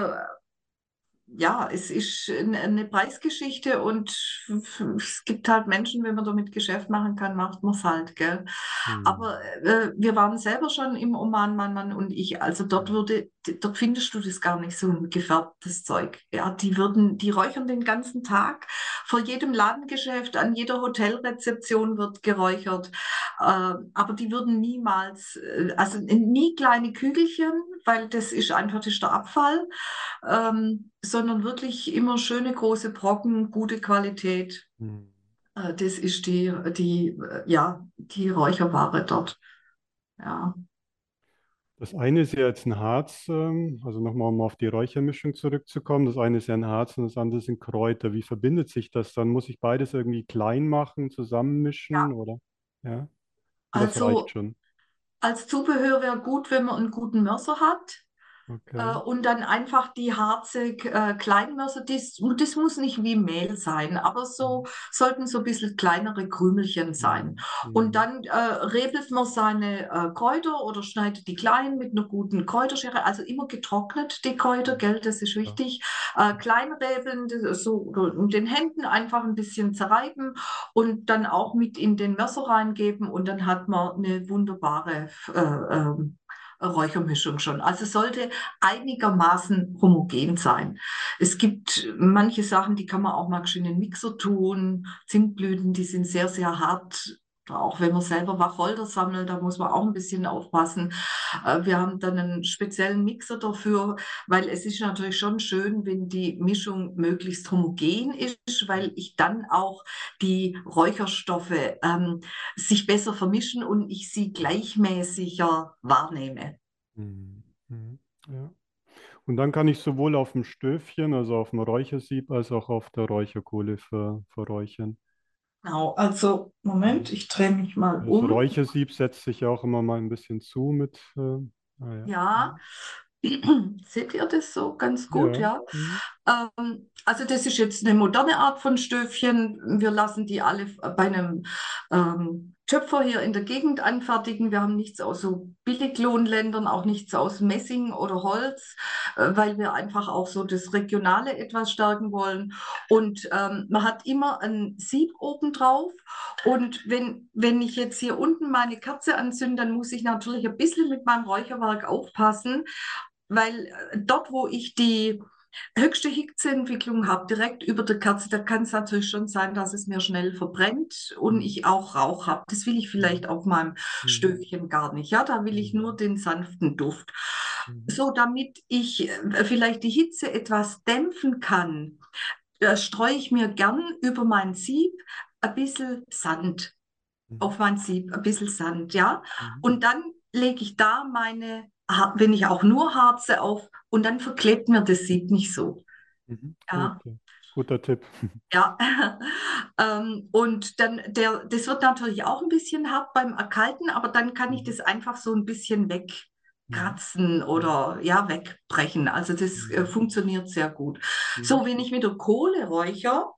ja, es ist eine eine Preisgeschichte und es gibt halt Menschen, wenn man damit Geschäft machen kann, macht man es halt, gell? Aber
Mhm.
äh, wir waren selber schon im Oman, mein Mann und ich, also dort würde, dort findest du das gar nicht so ein gefärbtes Zeug. Ja, die würden, die räuchern den ganzen Tag. Vor jedem Ladengeschäft, an jeder Hotelrezeption wird geräuchert. Äh, aber die würden niemals, äh, also nie kleine Kügelchen, weil das ist einfach das ist der Abfall, ähm, sondern wirklich immer schöne große Brocken, gute Qualität.
Mhm.
Äh, das ist die, die, äh, ja, die Räucherware dort. Ja.
Das eine ist ja jetzt ein Harz, ähm, also nochmal, um auf die Räuchermischung zurückzukommen. Das eine ist ja ein Harz und das andere sind Kräuter. Wie verbindet sich das dann? Muss ich beides irgendwie klein machen, zusammenmischen
Ja,
oder? Ja, und das reicht
also
schon.
als Zubehör wäre gut, wenn man einen guten Mörser hat. Äh,
Okay.
und dann einfach die Harzig äh, Kleinmörser, das, das muss nicht wie Mehl sein, aber so
Mhm.
sollten so ein bisschen kleinere Krümelchen sein.
Mhm.
Und
Mhm.
dann äh, rebelt man seine äh, Kräuter oder schneidet die klein mit einer guten Kräuterschere, also immer getrocknet, die Kräuter,
Mhm.
gell, das ist
Ja.
wichtig. Äh, klein rebeln, das- so mit den Händen einfach ein bisschen zerreiben und dann auch mit in den Mörser reingeben und dann hat man eine wunderbare äh, ähm, Räuchermischung schon. Also sollte einigermaßen homogen sein. Es gibt manche Sachen, die kann man auch mal schön in den Mixer tun. Zimtblüten, die sind sehr, sehr hart. Auch wenn man selber Wacholder sammelt, da muss man auch ein bisschen aufpassen. Äh, Wir haben dann einen speziellen Mixer dafür, weil es ist natürlich schon schön, wenn die Mischung möglichst homogen ist, weil ich dann auch die Räucherstoffe ähm, sich besser vermischen und ich sie gleichmäßiger wahrnehme.
Mhm. Mhm. Ja. Und dann kann ich sowohl auf dem Stöfchen, also auf dem Räuchersieb, als auch auf der Räucherkohle ver verräuchern.
Genau, also Moment,
Mhm.
ich drehe mich mal
Das
um.
Räuchersieb setzt sich ja auch immer mal ein bisschen zu mit. Äh, ah ja.
Ja,
Mhm.
seht ihr das so ganz gut,
Ja.
ja?
Mhm.
Ähm, also das ist jetzt eine moderne Art von Stöfchen. Wir lassen die alle bei einem ähm, Töpfer hier in der Gegend anfertigen. Wir haben nichts aus so Billiglohnländern, auch nichts aus Messing oder Holz, äh, weil wir einfach auch so das Regionale etwas stärken wollen. Und ähm, man hat immer ein Sieb oben drauf. Und wenn, wenn ich jetzt hier unten meine Kerze anzünde, dann muss ich natürlich ein bisschen mit meinem Räucherwerk aufpassen, weil äh, dort, wo ich die höchste Hitzeentwicklung habe, direkt über der Kerze, da kann es natürlich schon sein, dass es mir schnell verbrennt und
Mhm.
ich auch Rauch habe. Das will ich
Mhm.
vielleicht auf meinem
Mhm.
Stöfchen gar nicht. Ja, da will ich nur
Mhm.
den sanften Duft.
Mhm.
So, damit ich äh, vielleicht die Hitze etwas dämpfen kann, äh, streue ich mir gern über mein Sieb ein bisschen Sand
Mhm.
auf mein Sieb, ein bisschen Sand, ja.
Mhm.
Und dann lege ich da meine, Ha- wenn ich auch nur Harze auf, und dann verklebt mir das Sieb nicht so.
Mhm.
Ja,
Okay, guter Tipp.
ja. Ähm, und dann, der, das wird natürlich auch ein bisschen hart beim Erkalten, aber dann kann ich
Mhm.
das einfach so ein bisschen
Mhm.
wegkratzen
Mhm.
oder ja, wegbrechen. Also das äh,
Mhm.
funktioniert sehr gut.
Mhm.
So, wenn ich mit der Kohle räuchere,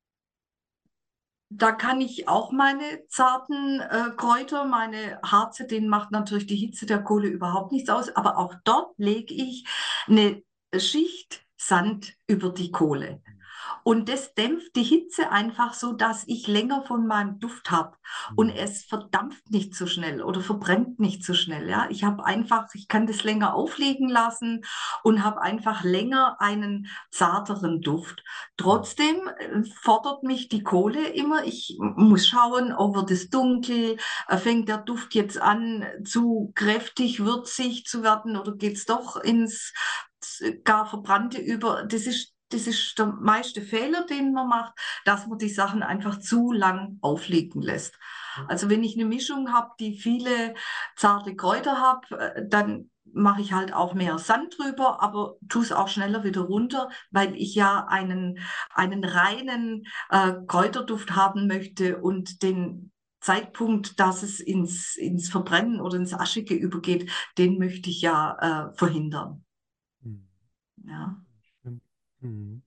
da kann ich auch meine zarten äh, Kräuter, meine Harze, denen macht natürlich die Hitze der Kohle überhaupt nichts aus, aber auch dort lege ich eine Schicht Sand über die Kohle. Und das dämpft die Hitze einfach so, dass ich länger von meinem Duft habe. Und
Mhm.
es verdampft nicht so schnell oder verbrennt nicht so schnell. Ja? Ich habe einfach, ich kann das länger aufliegen lassen und habe einfach länger einen zarteren Duft.
Mhm.
Trotzdem äh, fordert mich die Kohle immer. Ich muss schauen, oh, wird es dunkel, äh, fängt der Duft jetzt an, zu kräftig, würzig zu werden oder geht es doch ins gar Verbrannte über. Das ist das ist der meiste Fehler, den man macht, dass man die Sachen einfach zu lang aufliegen lässt. Also wenn ich eine Mischung habe, die viele zarte Kräuter hat, äh, dann mache ich halt auch mehr Sand drüber, aber tue es auch schneller wieder runter, weil ich ja einen, einen reinen äh, Kräuterduft haben möchte und den Zeitpunkt, dass es ins, ins Verbrennen oder ins Aschige übergeht, den möchte ich ja äh, verhindern.
Mhm.
Ja.
Stimmt. Mhm.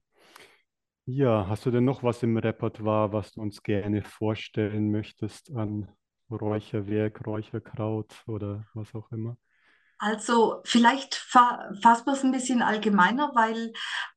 Ja, hast du denn noch was im Repertoire, was du uns gerne vorstellen möchtest an Räucherwerk, Räucherkraut oder was auch immer?
Also vielleicht fa fassen wir es ein bisschen allgemeiner, weil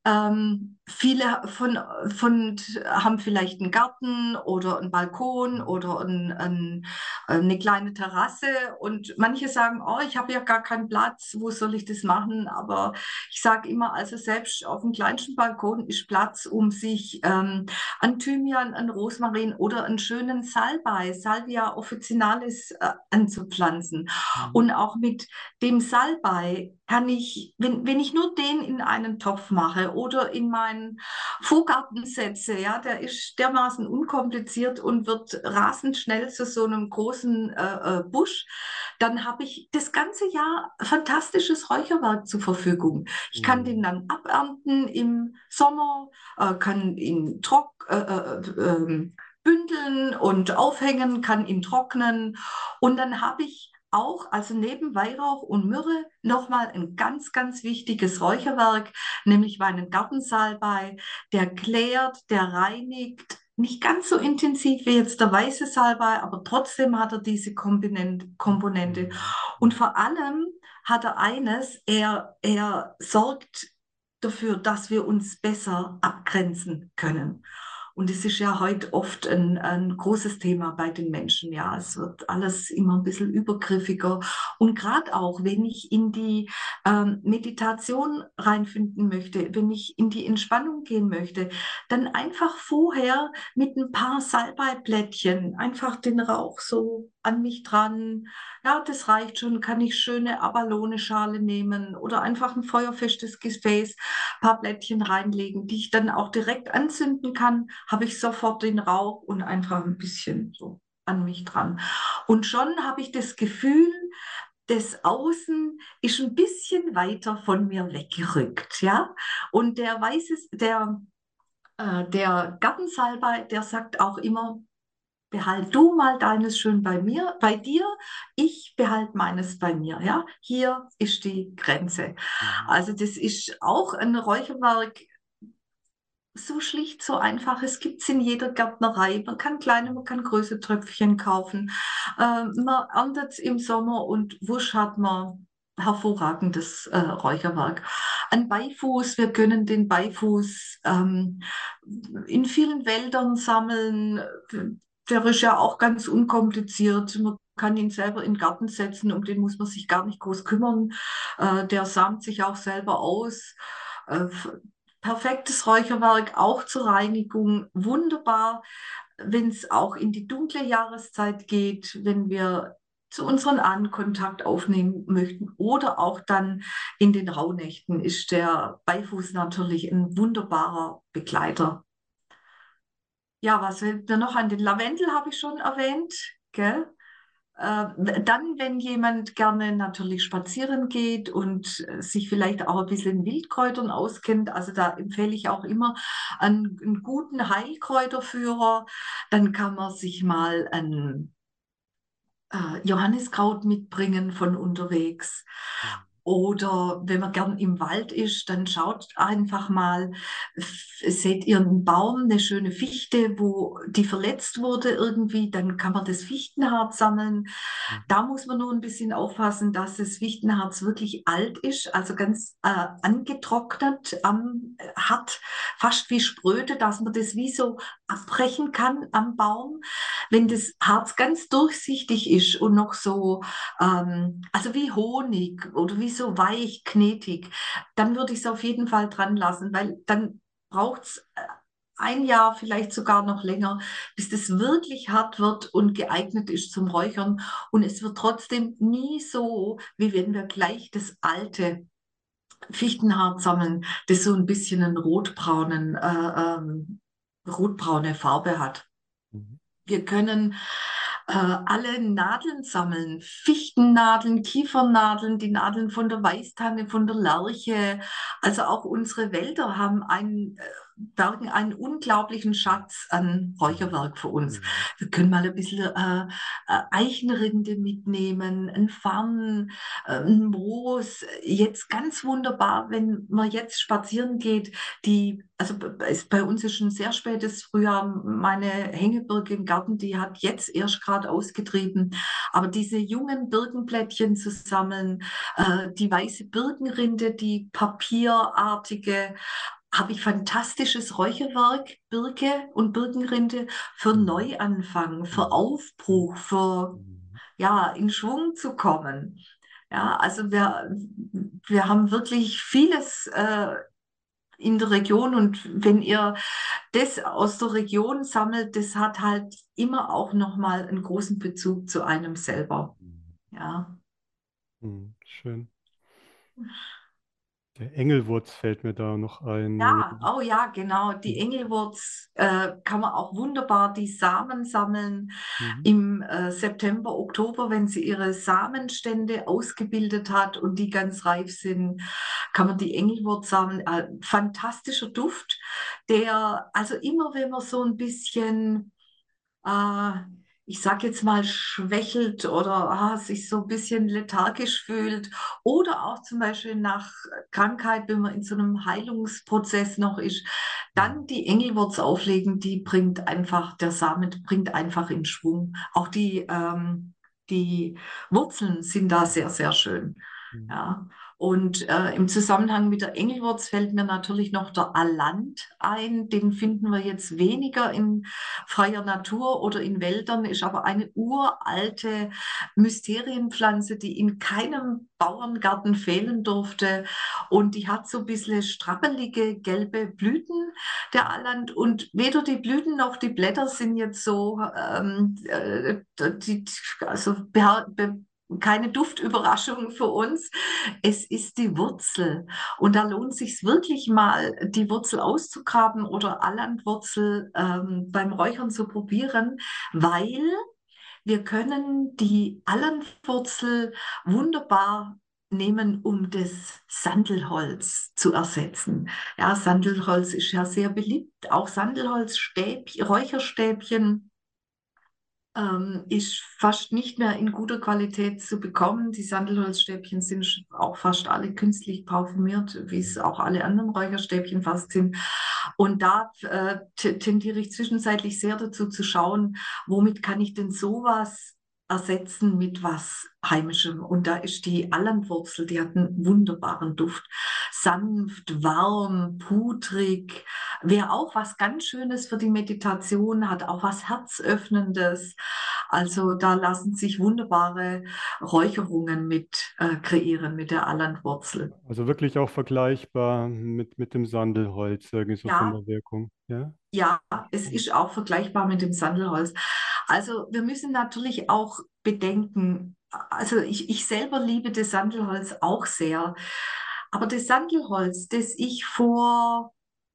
ähm, viele von, von haben vielleicht einen Garten oder einen Balkon
Mhm.
oder ein, ein, eine kleine Terrasse und manche sagen, oh, ich habe ja gar keinen Platz, wo soll ich das machen? Aber ich sage immer, also selbst auf dem kleinsten Balkon ist Platz, um sich ähm, an Thymian, an Rosmarin oder einen schönen Salbei, Salvia officinalis, äh, anzupflanzen.
Mhm.
Und auch mit dem Salbei kann ich, wenn, wenn ich nur den in einen Topf mache oder in meinen Vorgarten setze, ja, der ist dermaßen unkompliziert und wird rasend schnell zu so einem großen äh, äh, Busch, dann habe ich das ganze Jahr fantastisches Räucherwerk zur Verfügung. Ich kann den
Mhm.
dann abernten im Sommer, äh, kann ihn trock, äh, äh, äh, bündeln und aufhängen, kann ihn trocknen und dann habe ich auch, also neben Weihrauch und Myrrhe, nochmal ein ganz, ganz wichtiges Räucherwerk, nämlich meinen Gartensalbei. Der klärt, der reinigt, nicht ganz so intensiv wie jetzt der weiße Salbei, aber trotzdem hat er diese Komponent- Komponente.
Mhm.
Und vor allem hat er eines, er, er sorgt dafür, dass wir uns besser abgrenzen können. Und es ist ja heute oft ein, ein großes Thema bei den Menschen. Ja, es wird alles immer ein bisschen übergriffiger. Und gerade auch, wenn ich in die ähm, Meditation reinfinden möchte, wenn ich in die Entspannung gehen möchte, dann einfach vorher mit ein paar Salbeiblättchen einfach den Rauch so an mich dran. Ja, das reicht schon. Kann ich schöne Abalone-Schale nehmen oder einfach ein feuerfestes Gefäß, ein paar Blättchen reinlegen, die ich dann auch direkt anzünden kann, habe ich sofort den Rauch und einfach ein bisschen so an mich dran. Und schon habe ich das Gefühl, das Außen ist ein bisschen weiter von mir weggerückt, ja. Und der weiße, der, äh, der Gartensalbei, der sagt auch immer, behalt du mal deines schön bei mir, bei dir, ich behalte meines bei mir, ja. Hier ist die Grenze.
Mhm.
Also das ist auch ein Räucherwerk, so schlicht, so einfach. Es gibt es in jeder Gärtnerei. Man kann kleine, man kann große Tröpfchen kaufen. Ähm, man erntet es im Sommer und wusch hat man hervorragendes äh, Räucherwerk. Ein Beifuß, wir können den Beifuß ähm, in vielen Wäldern sammeln. Der ist ja auch ganz unkompliziert. Man kann ihn selber in den Garten setzen, um den muss man sich gar nicht groß kümmern. Äh, der samt sich auch selber aus. Äh, Perfektes Räucherwerk, auch zur Reinigung. Wunderbar, wenn es auch in die dunkle Jahreszeit geht, wenn wir zu unseren Ahnen Kontakt aufnehmen möchten oder auch dann in den Rauhnächten ist der Beifuß natürlich ein wunderbarer Begleiter. Ja, was fällt mir noch an? Den Lavendel habe ich schon erwähnt, gell? Äh, Dann, wenn jemand gerne natürlich spazieren geht und äh, sich vielleicht auch ein bisschen in Wildkräutern auskennt, also da empfehle ich auch immer einen, einen guten Heilkräuterführer, dann kann man sich mal ein äh, Johanniskraut mitbringen von unterwegs.
Mhm.
Oder wenn man gern im Wald ist, dann schaut einfach mal, f- seht ihr einen Baum, eine schöne Fichte, wo die verletzt wurde irgendwie, dann kann man das Fichtenharz sammeln.
Mhm.
Da muss man nur ein bisschen aufpassen, dass das Fichtenharz wirklich alt ist, also ganz äh, angetrocknet am äh, hat, fast wie spröde, dass man das wie so abbrechen kann am Baum. Wenn das Harz ganz durchsichtig ist und noch so, ähm, also wie Honig oder wie so weich, knetig, dann würde ich es auf jeden Fall dran lassen, weil dann braucht es ein Jahr, vielleicht sogar noch länger, bis das wirklich hart wird und geeignet ist zum Räuchern. Und es wird trotzdem nie so, wie wenn wir gleich das alte Fichtenharz sammeln, das so ein bisschen einen rotbraunen, äh, ähm, rotbraune Farbe hat.
Mhm.
Wir können äh, alle Nadeln sammeln, Fichtennadeln, Kiefernadeln, die Nadeln von der Weißtanne, von der Lärche. Also auch unsere Wälder haben einen, äh, bergen einen unglaublichen Schatz an
Mhm.
Räucherwerk für uns.
Mhm.
Wir können mal ein bisschen äh, äh, Eichenrinde mitnehmen, ein Farn, äh, ein Moos. Jetzt ganz wunderbar, wenn man jetzt spazieren geht, die, also es, bei uns ist ein sehr spätes Frühjahr. Meine Hängebirke im Garten, die hat jetzt erst gerade ausgetrieben. Aber diese jungen Birkenblättchen zu sammeln, äh, die weiße Birkenrinde, die papierartige, habe ich fantastisches Räucherwerk, Birke und Birkenrinde für
Mhm.
Neuanfang, für
Mhm.
Aufbruch, für
Mhm.
ja, in Schwung zu kommen. Ja, also wir, wir haben wirklich vieles äh, in der Region und wenn ihr das aus der Region sammelt, das hat halt immer auch nochmal einen großen Bezug zu einem selber.
Mhm.
Ja.
Mhm. Schön. Der Engelwurz fällt mir da noch ein.
Ja, oh ja, genau. Die Engelwurz äh, kann man auch wunderbar die Samen sammeln
Mhm.
im äh, September, Oktober, wenn sie ihre Samenstände ausgebildet hat und die ganz reif sind, kann man die Engelwurz sammeln. Äh, fantastischer Duft, der also immer, wenn man so ein bisschen äh, ich sag jetzt mal, schwächelt oder ah, sich so ein bisschen lethargisch fühlt oder auch zum Beispiel nach Krankheit, wenn man in so einem Heilungsprozess noch ist,
Mhm.
dann die Engelwurz auflegen, die bringt einfach, der Samen bringt einfach in Schwung. Auch die, ähm, die Wurzeln sind da sehr, sehr schön.
Mhm.
Ja. Und äh, im Zusammenhang mit der Engelwurz fällt mir natürlich noch der Alant ein. Den finden wir jetzt weniger in freier Natur oder in Wäldern, ist aber eine uralte Mysterienpflanze, die in keinem Bauerngarten fehlen durfte. Und die hat so ein bisschen strappelige gelbe Blüten, der Aland. Und weder die Blüten noch die Blätter sind jetzt so, ähm, äh, die, also beha- be keine Duftüberraschung für uns. Es ist die Wurzel. Und da lohnt es sich wirklich mal, die Wurzel auszugraben oder Allandwurzel ähm, beim Räuchern zu probieren, weil wir können die Allandwurzel wunderbar nehmen, um das Sandelholz zu ersetzen. Ja, Sandelholz ist ja sehr beliebt, auch Sandelholzstäbchen, Räucherstäbchen ähm, ist fast nicht mehr in guter Qualität zu bekommen. Die Sandelholzstäbchen sind sch- auch fast alle künstlich parfümiert, wie es auch alle anderen Räucherstäbchen fast sind. Und da äh, t- tendiere ich zwischenzeitlich sehr dazu zu schauen, womit kann ich denn sowas ersetzen mit was Heimischem. Und da ist die Allanwurzel, die hat einen wunderbaren Duft. Sanft, warm, pudrig. Wäre auch was ganz Schönes für die Meditation, hat auch was Herzöffnendes. Also da lassen sich wunderbare Räucherungen mit äh, kreieren mit der Allanwurzel.
Also wirklich auch vergleichbar mit, mit dem Sandelholz, irgendwie so von
Ja,
der Wirkung. Ja?
ja, es ist auch vergleichbar mit dem Sandelholz. Also wir müssen natürlich auch bedenken, also ich, ich selber liebe das Sandelholz auch sehr, aber das Sandelholz, das ich vor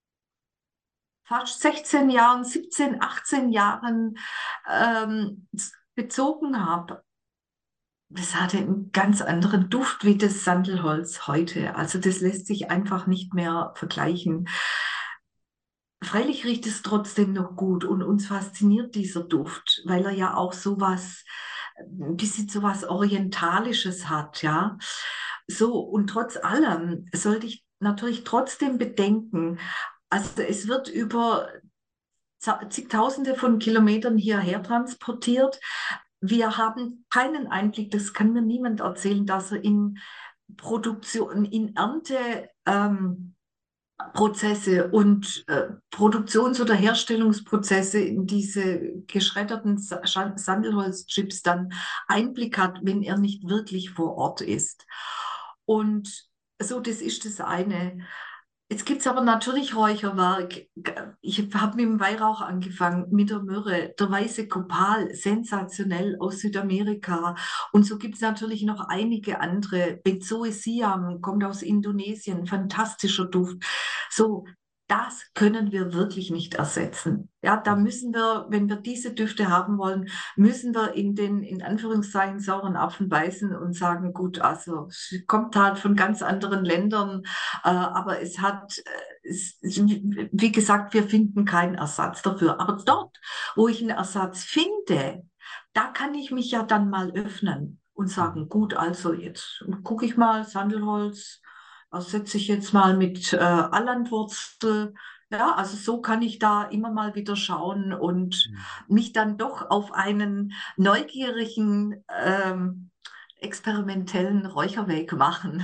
fast sechzehn Jahren, siebzehn, achtzehn Jahren ähm, bezogen habe, das hatte einen ganz anderen Duft wie das Sandelholz heute. Also das lässt sich einfach nicht mehr vergleichen. Freilich riecht es trotzdem noch gut und uns fasziniert dieser Duft, weil er ja auch sowas, ein bisschen sowas Orientalisches hat, ja. So, und trotz allem sollte ich natürlich trotzdem bedenken, also es wird über zigtausende von Kilometern hierher transportiert. Wir haben keinen Einblick, das kann mir niemand erzählen, dass er in Produktion, in Ernte, ähm, Prozesse und äh, Produktions- oder Herstellungsprozesse in diese geschredderten Sa Sandelholzchips dann Einblick hat, wenn er nicht wirklich vor Ort ist. Und so, das ist das eine. Jetzt gibt es aber natürlich Räucherwerk. Ich habe mit dem Weihrauch angefangen, mit der Myrrhe, der weiße Kopal, sensationell aus Südamerika. Und so gibt es natürlich noch einige andere. Benzoe Siam kommt aus Indonesien, fantastischer Duft. So, das können wir wirklich nicht ersetzen. Ja, da müssen wir, wenn wir diese Düfte haben wollen, müssen wir in den, in Anführungszeichen, sauren Apfel beißen und sagen, gut, also es kommt halt von ganz anderen Ländern, äh, aber es hat, äh, es, wie gesagt, wir finden keinen Ersatz dafür. Aber dort, wo ich einen Ersatz finde, da kann ich mich ja dann mal öffnen und
Mhm.
sagen, gut, also jetzt gucke ich mal, Sandelholz ersetze ich jetzt mal mit äh, Allanwurzel. Ja, also so kann ich da immer mal wieder schauen und
Mhm.
mich dann doch auf einen neugierigen, ähm, experimentellen Räucherweg machen.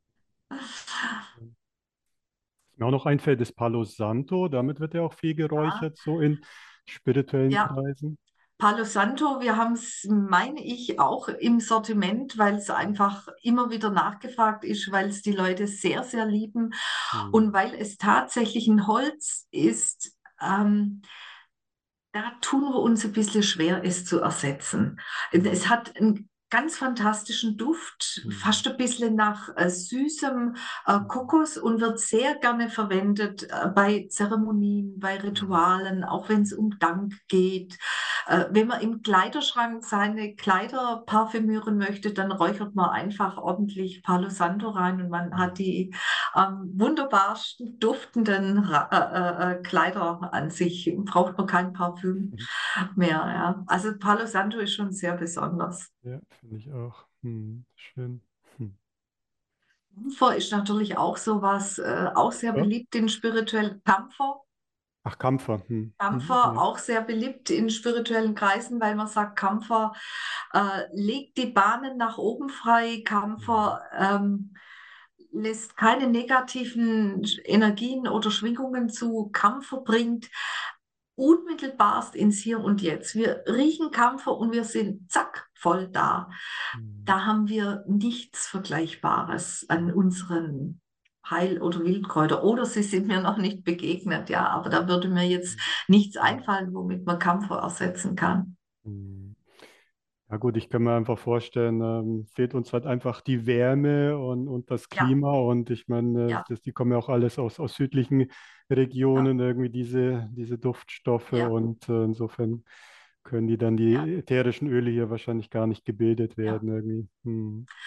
Was mir auch noch einfällt, ist Palo Santo. Damit wird ja auch viel
Ja,
geräuchert, so in spirituellen
ja,
Kreisen.
Palo Santo, wir haben es, meine ich, auch im Sortiment, weil es einfach immer wieder nachgefragt ist, weil es die Leute sehr, sehr lieben und
Mhm.
weil es tatsächlich ein Holz ist. Ähm, Da tun wir uns ein bisschen schwer, es zu ersetzen.
Mhm.
Es hat einen ganz fantastischen Duft,
Mhm.
fast ein bisschen nach äh, süßem äh,
Mhm.
Kokos und wird sehr gerne verwendet äh, bei Zeremonien, bei
Mhm.
Ritualen, auch wenn es um Dank geht. Äh, wenn man im Kleiderschrank seine Kleider parfümieren möchte, dann räuchert man einfach ordentlich Palo Santo rein und man hat
Mhm.
die am wunderbarsten duftenden Ra äh, äh, Kleider an sich. Braucht man kein Parfüm
Mhm.
mehr. Ja. Also Palo Santo ist schon sehr besonders.
Ja, finde ich auch. Mhm. Schön. Mhm.
Kampfer ist natürlich auch sowas, äh, auch sehr
Ja.
beliebt in spirituellen Kampfer.
Ach, Kampfer. Mhm. Mhm.
Kampfer
Ja.
auch sehr beliebt in spirituellen Kreisen, weil man sagt, Kampfer äh, legt die Bahnen nach oben frei.
Mhm.
Kampfer ähm, lässt keine negativen Energien oder Schwingungen zu. Kampfer bringt unmittelbarst ins Hier und Jetzt. Wir riechen Kampfer und wir sind zack voll da.
Mhm.
Da haben wir nichts Vergleichbares an unseren Heil- oder Wildkräuter. Oder sie sind mir noch nicht begegnet, ja. Aber da würde mir jetzt nichts
Mhm.
einfallen, womit man Kampfer ersetzen kann.
Mhm. Ja gut, ich kann mir einfach vorstellen, ähm, fehlt uns halt einfach die Wärme und, und das
Ja,
Klima. Und ich meine, äh,
ja,
das, die kommen ja auch alles aus, aus südlichen
ja,
Regionen, irgendwie diese, diese Duftstoffe.
ja,
Und äh, insofern können die dann die
ja.
ätherischen Öle hier wahrscheinlich gar nicht gebildet
Ja.
werden irgendwie. Hm.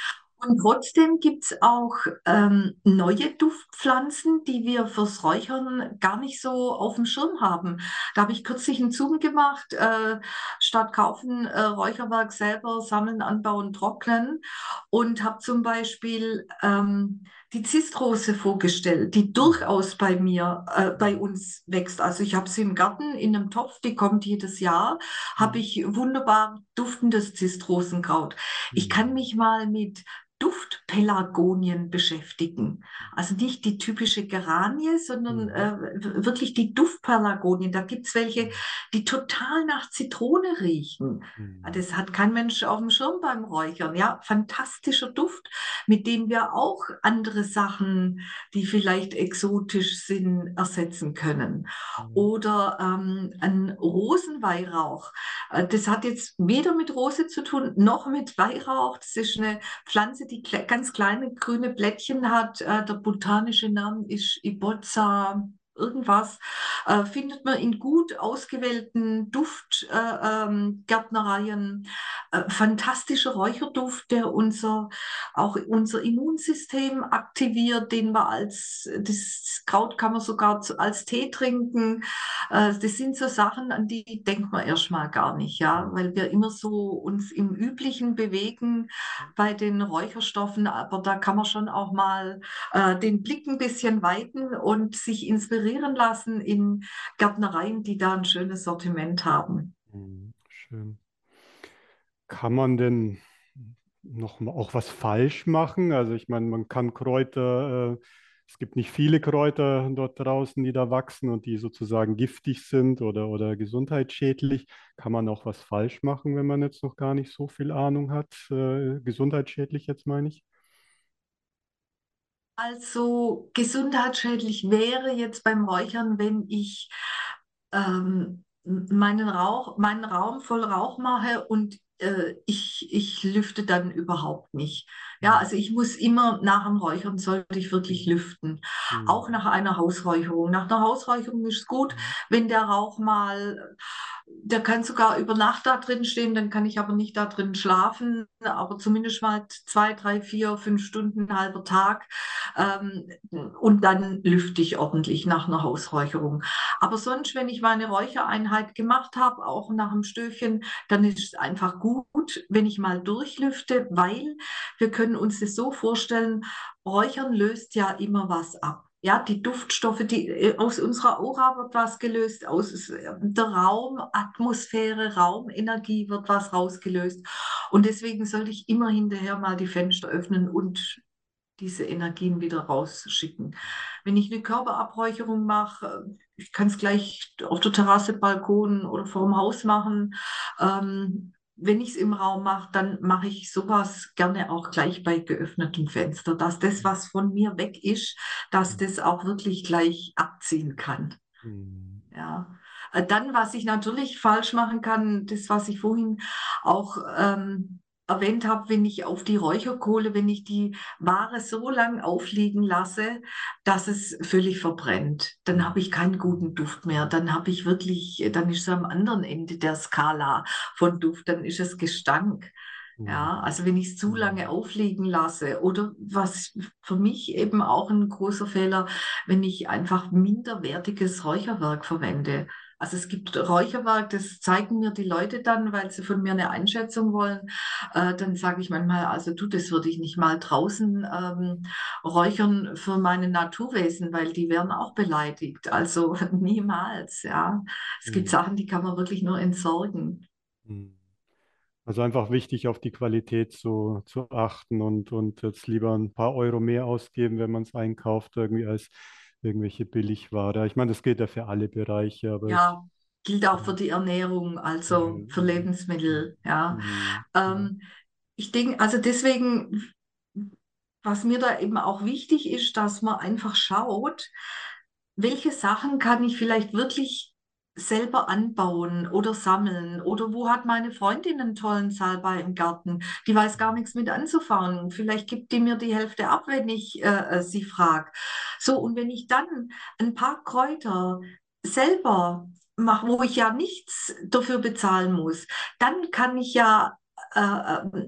Und trotzdem gibt es auch ähm, neue Duftpflanzen, die wir fürs Räuchern gar nicht so auf dem Schirm haben. Da habe ich kürzlich einen Zoom gemacht, äh, statt kaufen, äh, Räucherwerk selber sammeln, anbauen, trocknen und habe zum Beispiel ähm, die Zistrose vorgestellt, die
Mhm.
durchaus bei mir, äh, bei
Mhm.
uns wächst. Also ich habe sie im Garten in einem Topf, die kommt jedes Jahr, habe
Mhm.
ich wunderbar duftendes Zistrosenkraut. Ich kann
Mhm.
mich mal mit Duftpelargonien beschäftigen. Also nicht die typische Geranie, sondern
Mhm.
äh, wirklich die Duftpelargonien. Da gibt es welche, die total nach Zitrone riechen.
Mhm.
Das hat kein Mensch auf dem Schirm beim Räuchern. Ja, fantastischer Duft, mit dem wir auch andere Sachen, die vielleicht exotisch sind, ersetzen können.
Mhm.
Oder ähm, ein Rosenweihrauch. Äh, Das hat jetzt weder mit Rose zu tun, noch mit Weihrauch. Das ist eine Pflanze, die kle ganz kleine grüne Blättchen hat. Äh, der botanische Name ist Iboza. Irgendwas äh, findet man in gut ausgewählten Duftgärtnereien. Äh, ähm, Gärtnereien. Äh, fantastischer Räucherduft, der unser, auch unser Immunsystem aktiviert, den wir als, das Kraut kann man sogar zu, als Tee trinken. Äh, das sind so Sachen, an die denkt man erstmal gar nicht, ja,
Mhm.
weil wir immer so uns im Üblichen bewegen bei den Räucherstoffen, aber da kann man schon auch mal äh, den Blick ein bisschen weiten und sich inspirieren lassen in Gärtnereien, die da ein schönes Sortiment haben.
Mhm. Schön. Kann man denn noch mal auch was falsch machen? Also ich meine, man kann Kräuter, äh, es gibt nicht viele Kräuter dort draußen, die da wachsen und die sozusagen giftig sind oder, oder gesundheitsschädlich. Kann man auch was falsch machen, wenn man jetzt noch gar nicht so viel Ahnung hat? Äh, gesundheitsschädlich jetzt meine ich.
Also gesundheitsschädlich wäre jetzt beim Räuchern, wenn ich ähm, meinen Rauch, meinen Raum voll Rauch mache und äh, ich, ich lüfte dann überhaupt nicht. Ja,
Mhm.
also ich muss immer nach dem Räuchern sollte ich wirklich lüften. Auch
Mhm.
nach einer Hausräucherung. Nach einer Hausräucherung ist es gut,
Mhm.
wenn der Rauch mal, der kann sogar über Nacht da drin stehen, dann kann ich aber nicht da drin schlafen, aber zumindest mal zwei, drei, vier, fünf Stunden, ein halber Tag. Ähm, und dann lüfte ich ordentlich nach einer Hausräucherung. Aber sonst, wenn ich meine Räuchereinheit gemacht habe, auch nach dem Stöfchen, dann ist es einfach gut, wenn ich mal durchlüfte, weil wir können uns das so vorstellen, Räuchern löst ja immer was ab. Ja, die Duftstoffe, die äh, aus unserer Aura wird was gelöst, aus äh, der Raumatmosphäre, Raumenergie wird was rausgelöst. Und deswegen sollte ich immer hinterher mal die Fenster öffnen und diese Energien wieder rausschicken. Wenn ich eine Körperabräucherung mache, ich kann es gleich auf der Terrasse, Balkon oder vor dem Haus machen. Ähm, wenn ich es im Raum mache, dann mache ich sowas gerne auch gleich bei geöffnetem Fenster, dass das, was von mir weg ist, dass das auch wirklich gleich abziehen kann.
Mhm.
Ja. Äh, Dann, was ich natürlich falsch machen kann, das, was ich vorhin auch ähm, erwähnt habe, wenn ich auf die Räucherkohle, wenn ich die Ware so lang aufliegen lasse, dass es völlig verbrennt, dann habe
Mhm.
ich keinen guten Duft mehr. Dann habe ich wirklich, dann ist es am anderen Ende der Skala von Duft, dann ist es Gestank. Ja,
Mhm.
also wenn ich es zu lange
Mhm.
aufliegen lasse oder was für mich eben auch ein großer Fehler, wenn ich einfach minderwertiges Räucherwerk verwende. Also es gibt Räucherwerk, das zeigen mir die Leute dann, weil sie von mir eine Einschätzung wollen. Äh, dann sage ich manchmal, also du, das würde ich nicht mal draußen ähm, räuchern für meine Naturwesen, weil die werden auch beleidigt. Also niemals, ja. Es gibt
Mhm.
Sachen, die kann man wirklich nur entsorgen.
Mhm. Also einfach wichtig, auf die Qualität zu, zu achten und, und jetzt lieber ein paar Euro mehr ausgeben, wenn man es einkauft, irgendwie als irgendwelche Billigware. Ich meine, das gilt ja für alle Bereiche, aber ich.
Ja, gilt auch für
Ja,
die Ernährung,
ja,
also für
ja, ja.
Lebensmittel, ja.
Mhm. Ja.
Ähm, Ich denke, also deswegen, was mir da eben auch wichtig ist, dass man einfach schaut, welche Sachen kann ich vielleicht wirklich selber anbauen oder sammeln oder wo hat meine Freundin einen tollen Salbei im Garten, die weiß gar nichts mit anzufangen. Vielleicht gibt die mir die Hälfte ab, wenn ich äh, äh, sie frage. So, und wenn ich dann ein paar Kräuter selber mache, wo ich ja nichts dafür bezahlen muss, dann kann ich ja äh, äh,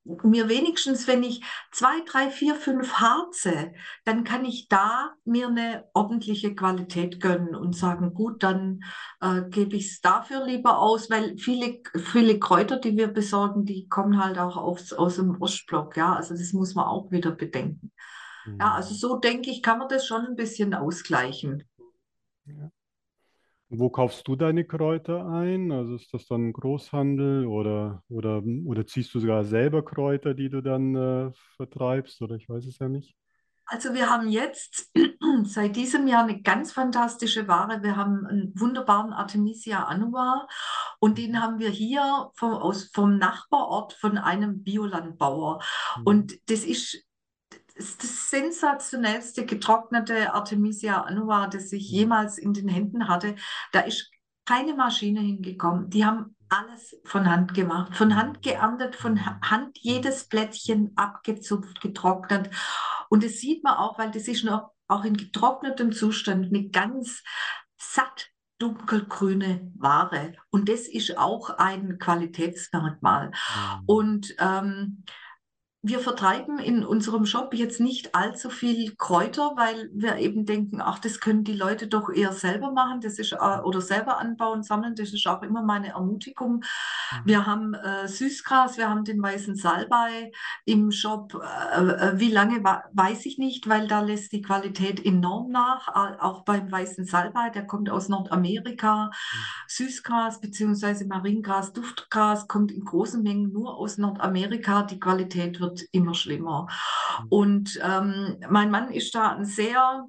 mir wenigstens, wenn ich zwei, drei, vier, fünf harze, dann kann ich da mir eine ordentliche Qualität gönnen und sagen, gut, dann äh, gebe ich es dafür lieber aus, weil viele, viele Kräuter, die wir besorgen, die kommen halt auch aus, aus dem Ostblock, ja, also das muss man auch wieder bedenken. Ja, also
Mhm.
so denke ich, kann man das schon ein bisschen ausgleichen.
Ja. Wo kaufst du deine Kräuter ein? Also ist das dann Großhandel oder, oder, oder ziehst du sogar selber Kräuter, die du dann äh, vertreibst? Oder ich weiß es ja nicht.
Also wir haben jetzt seit diesem Jahr eine ganz fantastische Ware. Wir haben einen wunderbaren Artemisia annua und den
Mhm.
haben wir hier vom, aus, vom Nachbarort von einem Biolandbauer.
Mhm.
Und das ist das, ist das sensationellste getrocknete Artemisia annua, das ich
Mhm.
jemals in den Händen hatte. Da ist keine Maschine hingekommen. Die haben alles von Hand gemacht, von Hand
Mhm.
geerntet, von Ha-
Mhm.
Hand
Mhm.
jedes Blättchen abgezupft, getrocknet. Und das sieht man auch, weil das ist noch auch in getrocknetem Zustand eine ganz satt dunkelgrüne Ware. Und das ist auch ein Qualitätsmerkmal.
Mhm.
Und ähm, wir vertreiben in unserem Shop jetzt nicht allzu viel Kräuter, weil wir eben denken, ach, das können die Leute doch eher selber machen, das ist, äh, oder selber anbauen, sammeln. Das ist auch immer meine Ermutigung.
Mhm.
Wir haben äh, Süßgras, wir haben den weißen Salbei im Shop. Äh, äh, wie lange wa- weiß ich nicht, weil da lässt die Qualität enorm nach. Äh, auch beim weißen Salbei, der kommt aus Nordamerika. Süßgras bzw. Mariengras, Duftgras kommt in großen Mengen nur aus Nordamerika. Die Qualität wird immer schlimmer.
Mhm.
Und ähm, mein Mann ist da ein sehr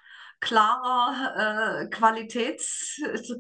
klarer äh, Qualitäts,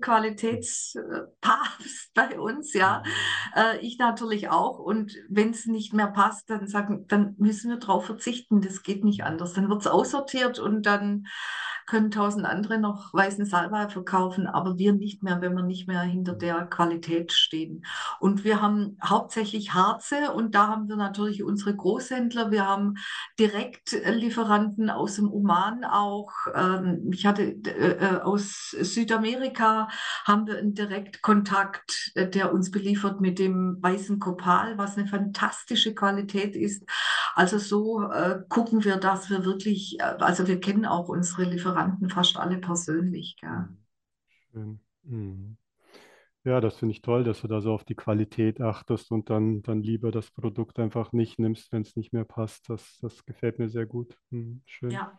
Qualitätspapst bei uns, ja.
Mhm.
Äh, ich natürlich auch. Und wenn es nicht mehr passt, dann sagen, dann müssen wir darauf verzichten. Das geht nicht
Mhm.
anders. Dann wird es aussortiert und dann können tausend andere noch weißen Salbei verkaufen, aber wir nicht mehr, wenn wir nicht mehr hinter der Qualität stehen. Und wir haben hauptsächlich Harze und da haben wir natürlich unsere Großhändler. Wir haben Direktlieferanten aus dem Oman auch. Ähm, ich hatte äh, aus Südamerika haben wir einen Direktkontakt, äh, der uns beliefert mit dem weißen Kopal, was eine fantastische Qualität ist. Also so äh, gucken wir, dass wir wirklich, äh, also wir kennen auch unsere Lieferanten fast alle persönlich. Gell?
Mhm. Schön. Mhm. Ja, das finde ich toll, dass du da so auf die Qualität achtest und dann, dann lieber das Produkt einfach nicht nimmst, wenn es nicht mehr passt. Das, das gefällt mir sehr gut. Mhm. Schön.
Ja.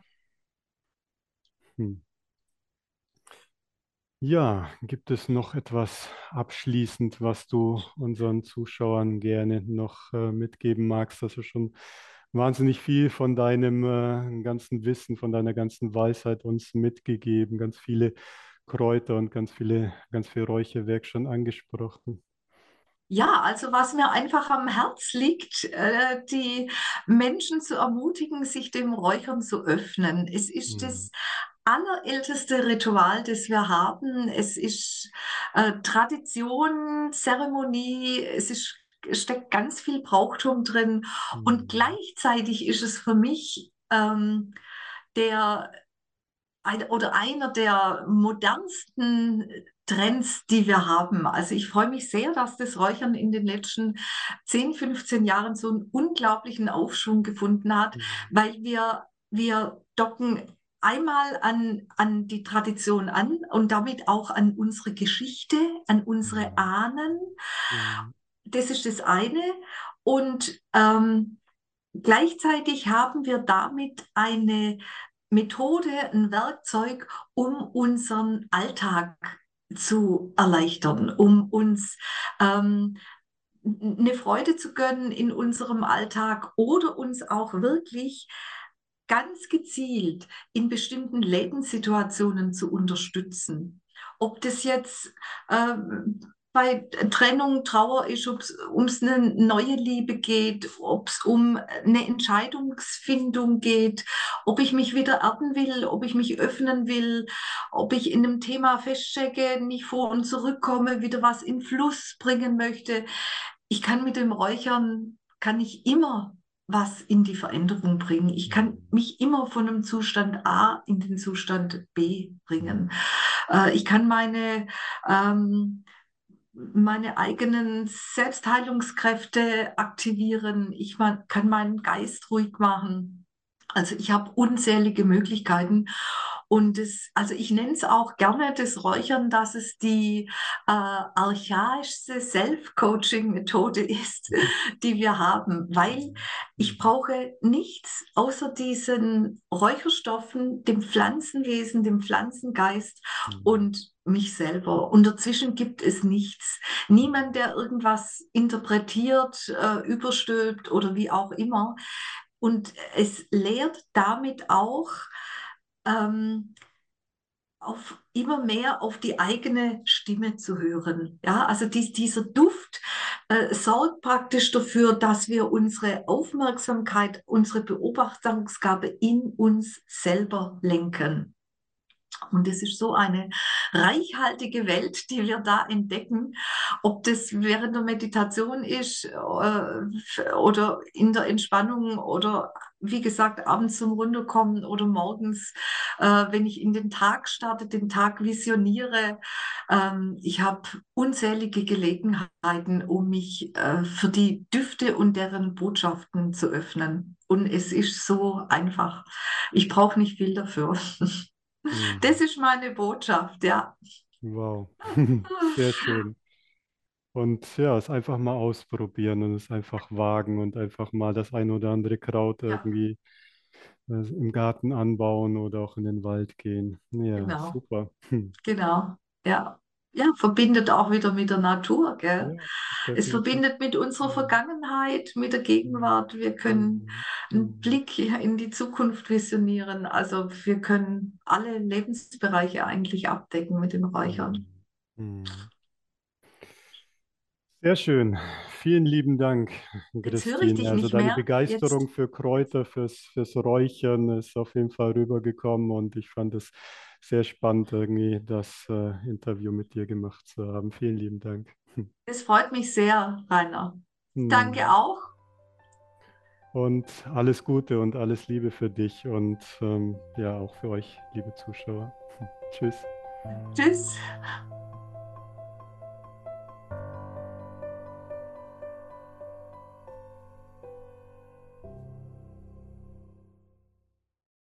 Hm. Ja, gibt es noch etwas abschließend, was du unseren Zuschauern gerne noch äh, mitgeben magst? Dass du schon wahnsinnig viel von deinem äh, ganzen Wissen, von deiner ganzen Weisheit uns mitgegeben, ganz viele Kräuter und ganz viele, ganz viel Räucherwerk schon angesprochen.
Ja, also was mir einfach am Herz liegt, äh, die Menschen zu ermutigen, sich dem Räuchern zu öffnen. Es ist
Hm.
das allerälteste Ritual, das wir haben. Es ist äh, Tradition, Zeremonie, es ist, es steckt ganz viel Brauchtum drin und
Hm.
gleichzeitig ist es für mich ähm, der ein, oder einer der modernsten Trends, die wir haben. Also ich freue mich sehr, dass das Räuchern in den letzten zehn, fünfzehn Jahren so einen unglaublichen Aufschwung gefunden hat,
Hm.
weil wir, wir docken einmal an, an die Tradition an und damit auch an unsere Geschichte, an unsere
Hm.
Ahnen.
Hm.
Das ist das eine. Und ähm, gleichzeitig haben wir damit eine Methode, ein Werkzeug, um unseren Alltag zu erleichtern, um uns ähm, eine Freude zu gönnen in unserem Alltag oder uns auch wirklich ganz gezielt in bestimmten Lebenssituationen zu unterstützen. Ob das jetzt ähm, bei Trennung, Trauer ist, ob es ums eine neue Liebe geht, ob es um eine Entscheidungsfindung geht, ob ich mich wieder erden will, ob ich mich öffnen will, ob ich in einem Thema feststecke, nicht vor und zurückkomme, wieder was in Fluss bringen möchte. Ich kann mit dem Räuchern, kann ich immer was in die Veränderung bringen. Ich kann
Hm.
mich immer von einem Zustand A in den Zustand B
Hm.
bringen. Äh, ich kann meine ähm, meine eigenen Selbstheilungskräfte aktivieren. Ich ma- kann meinen Geist ruhig machen. Also ich habe unzählige Möglichkeiten. Und es, also ich nenne es auch gerne das Räuchern, dass es die äh, archaischste Self-Coaching-Methode ist, die wir haben, weil ich
Mhm.
brauche nichts außer diesen Räucherstoffen, dem Pflanzenwesen, dem Pflanzengeist
Mhm.
und mich selber. Und dazwischen gibt es nichts. Niemand, der irgendwas interpretiert, äh, überstülpt oder wie auch immer. Und es lehrt damit auch ähm, auf immer mehr auf die eigene Stimme zu hören. Ja, also dies, dieser Duft äh, sorgt praktisch dafür, dass wir unsere Aufmerksamkeit, unsere Beobachtungsgabe in uns selber lenken. Und es ist so eine reichhaltige Welt, die wir da entdecken, ob das während der Meditation ist äh, oder in der Entspannung oder wie gesagt abends zum Runterkommen oder morgens, äh, wenn ich in den Tag starte, den Tag visioniere. Ähm, ich habe unzählige Gelegenheiten, um mich äh, für die Düfte und deren Botschaften zu öffnen. Und es ist so einfach. Ich brauche nicht viel dafür. Das
Mhm.
ist meine Botschaft, ja.
Wow, sehr schön. Und ja, es einfach mal ausprobieren und es einfach wagen und einfach mal das ein oder andere Kraut
Ja,
irgendwie äh, im Garten anbauen oder auch in den Wald gehen. Ja,
genau,
super.
genau. Ja. Ja, verbindet auch wieder mit der Natur, gell?
Ja,
Es
definitiv.
verbindet mit unserer
Mhm.
Vergangenheit, mit der Gegenwart. Wir können
Mhm.
einen
Mhm.
Blick in die Zukunft visionieren. Also wir können alle Lebensbereiche eigentlich abdecken mit den Räuchern.
Mhm. Mhm. Sehr schön. Vielen lieben Dank,
Jetzt höre ich
Christine.
dich
Also
nicht
deine
mehr.
Begeisterung
Jetzt,
für
jetzt.
Kräuter, fürs, fürs Räuchern ist auf jeden Fall rübergekommen und ich fand es sehr spannend, irgendwie das äh, Interview mit dir gemacht zu haben. Vielen lieben Dank.
Das freut mich sehr, Rainer. Danke
Hm.
auch.
Und alles Gute und alles Liebe für dich und ähm, ja auch für euch, liebe Zuschauer. Tschüss.
Tschüss.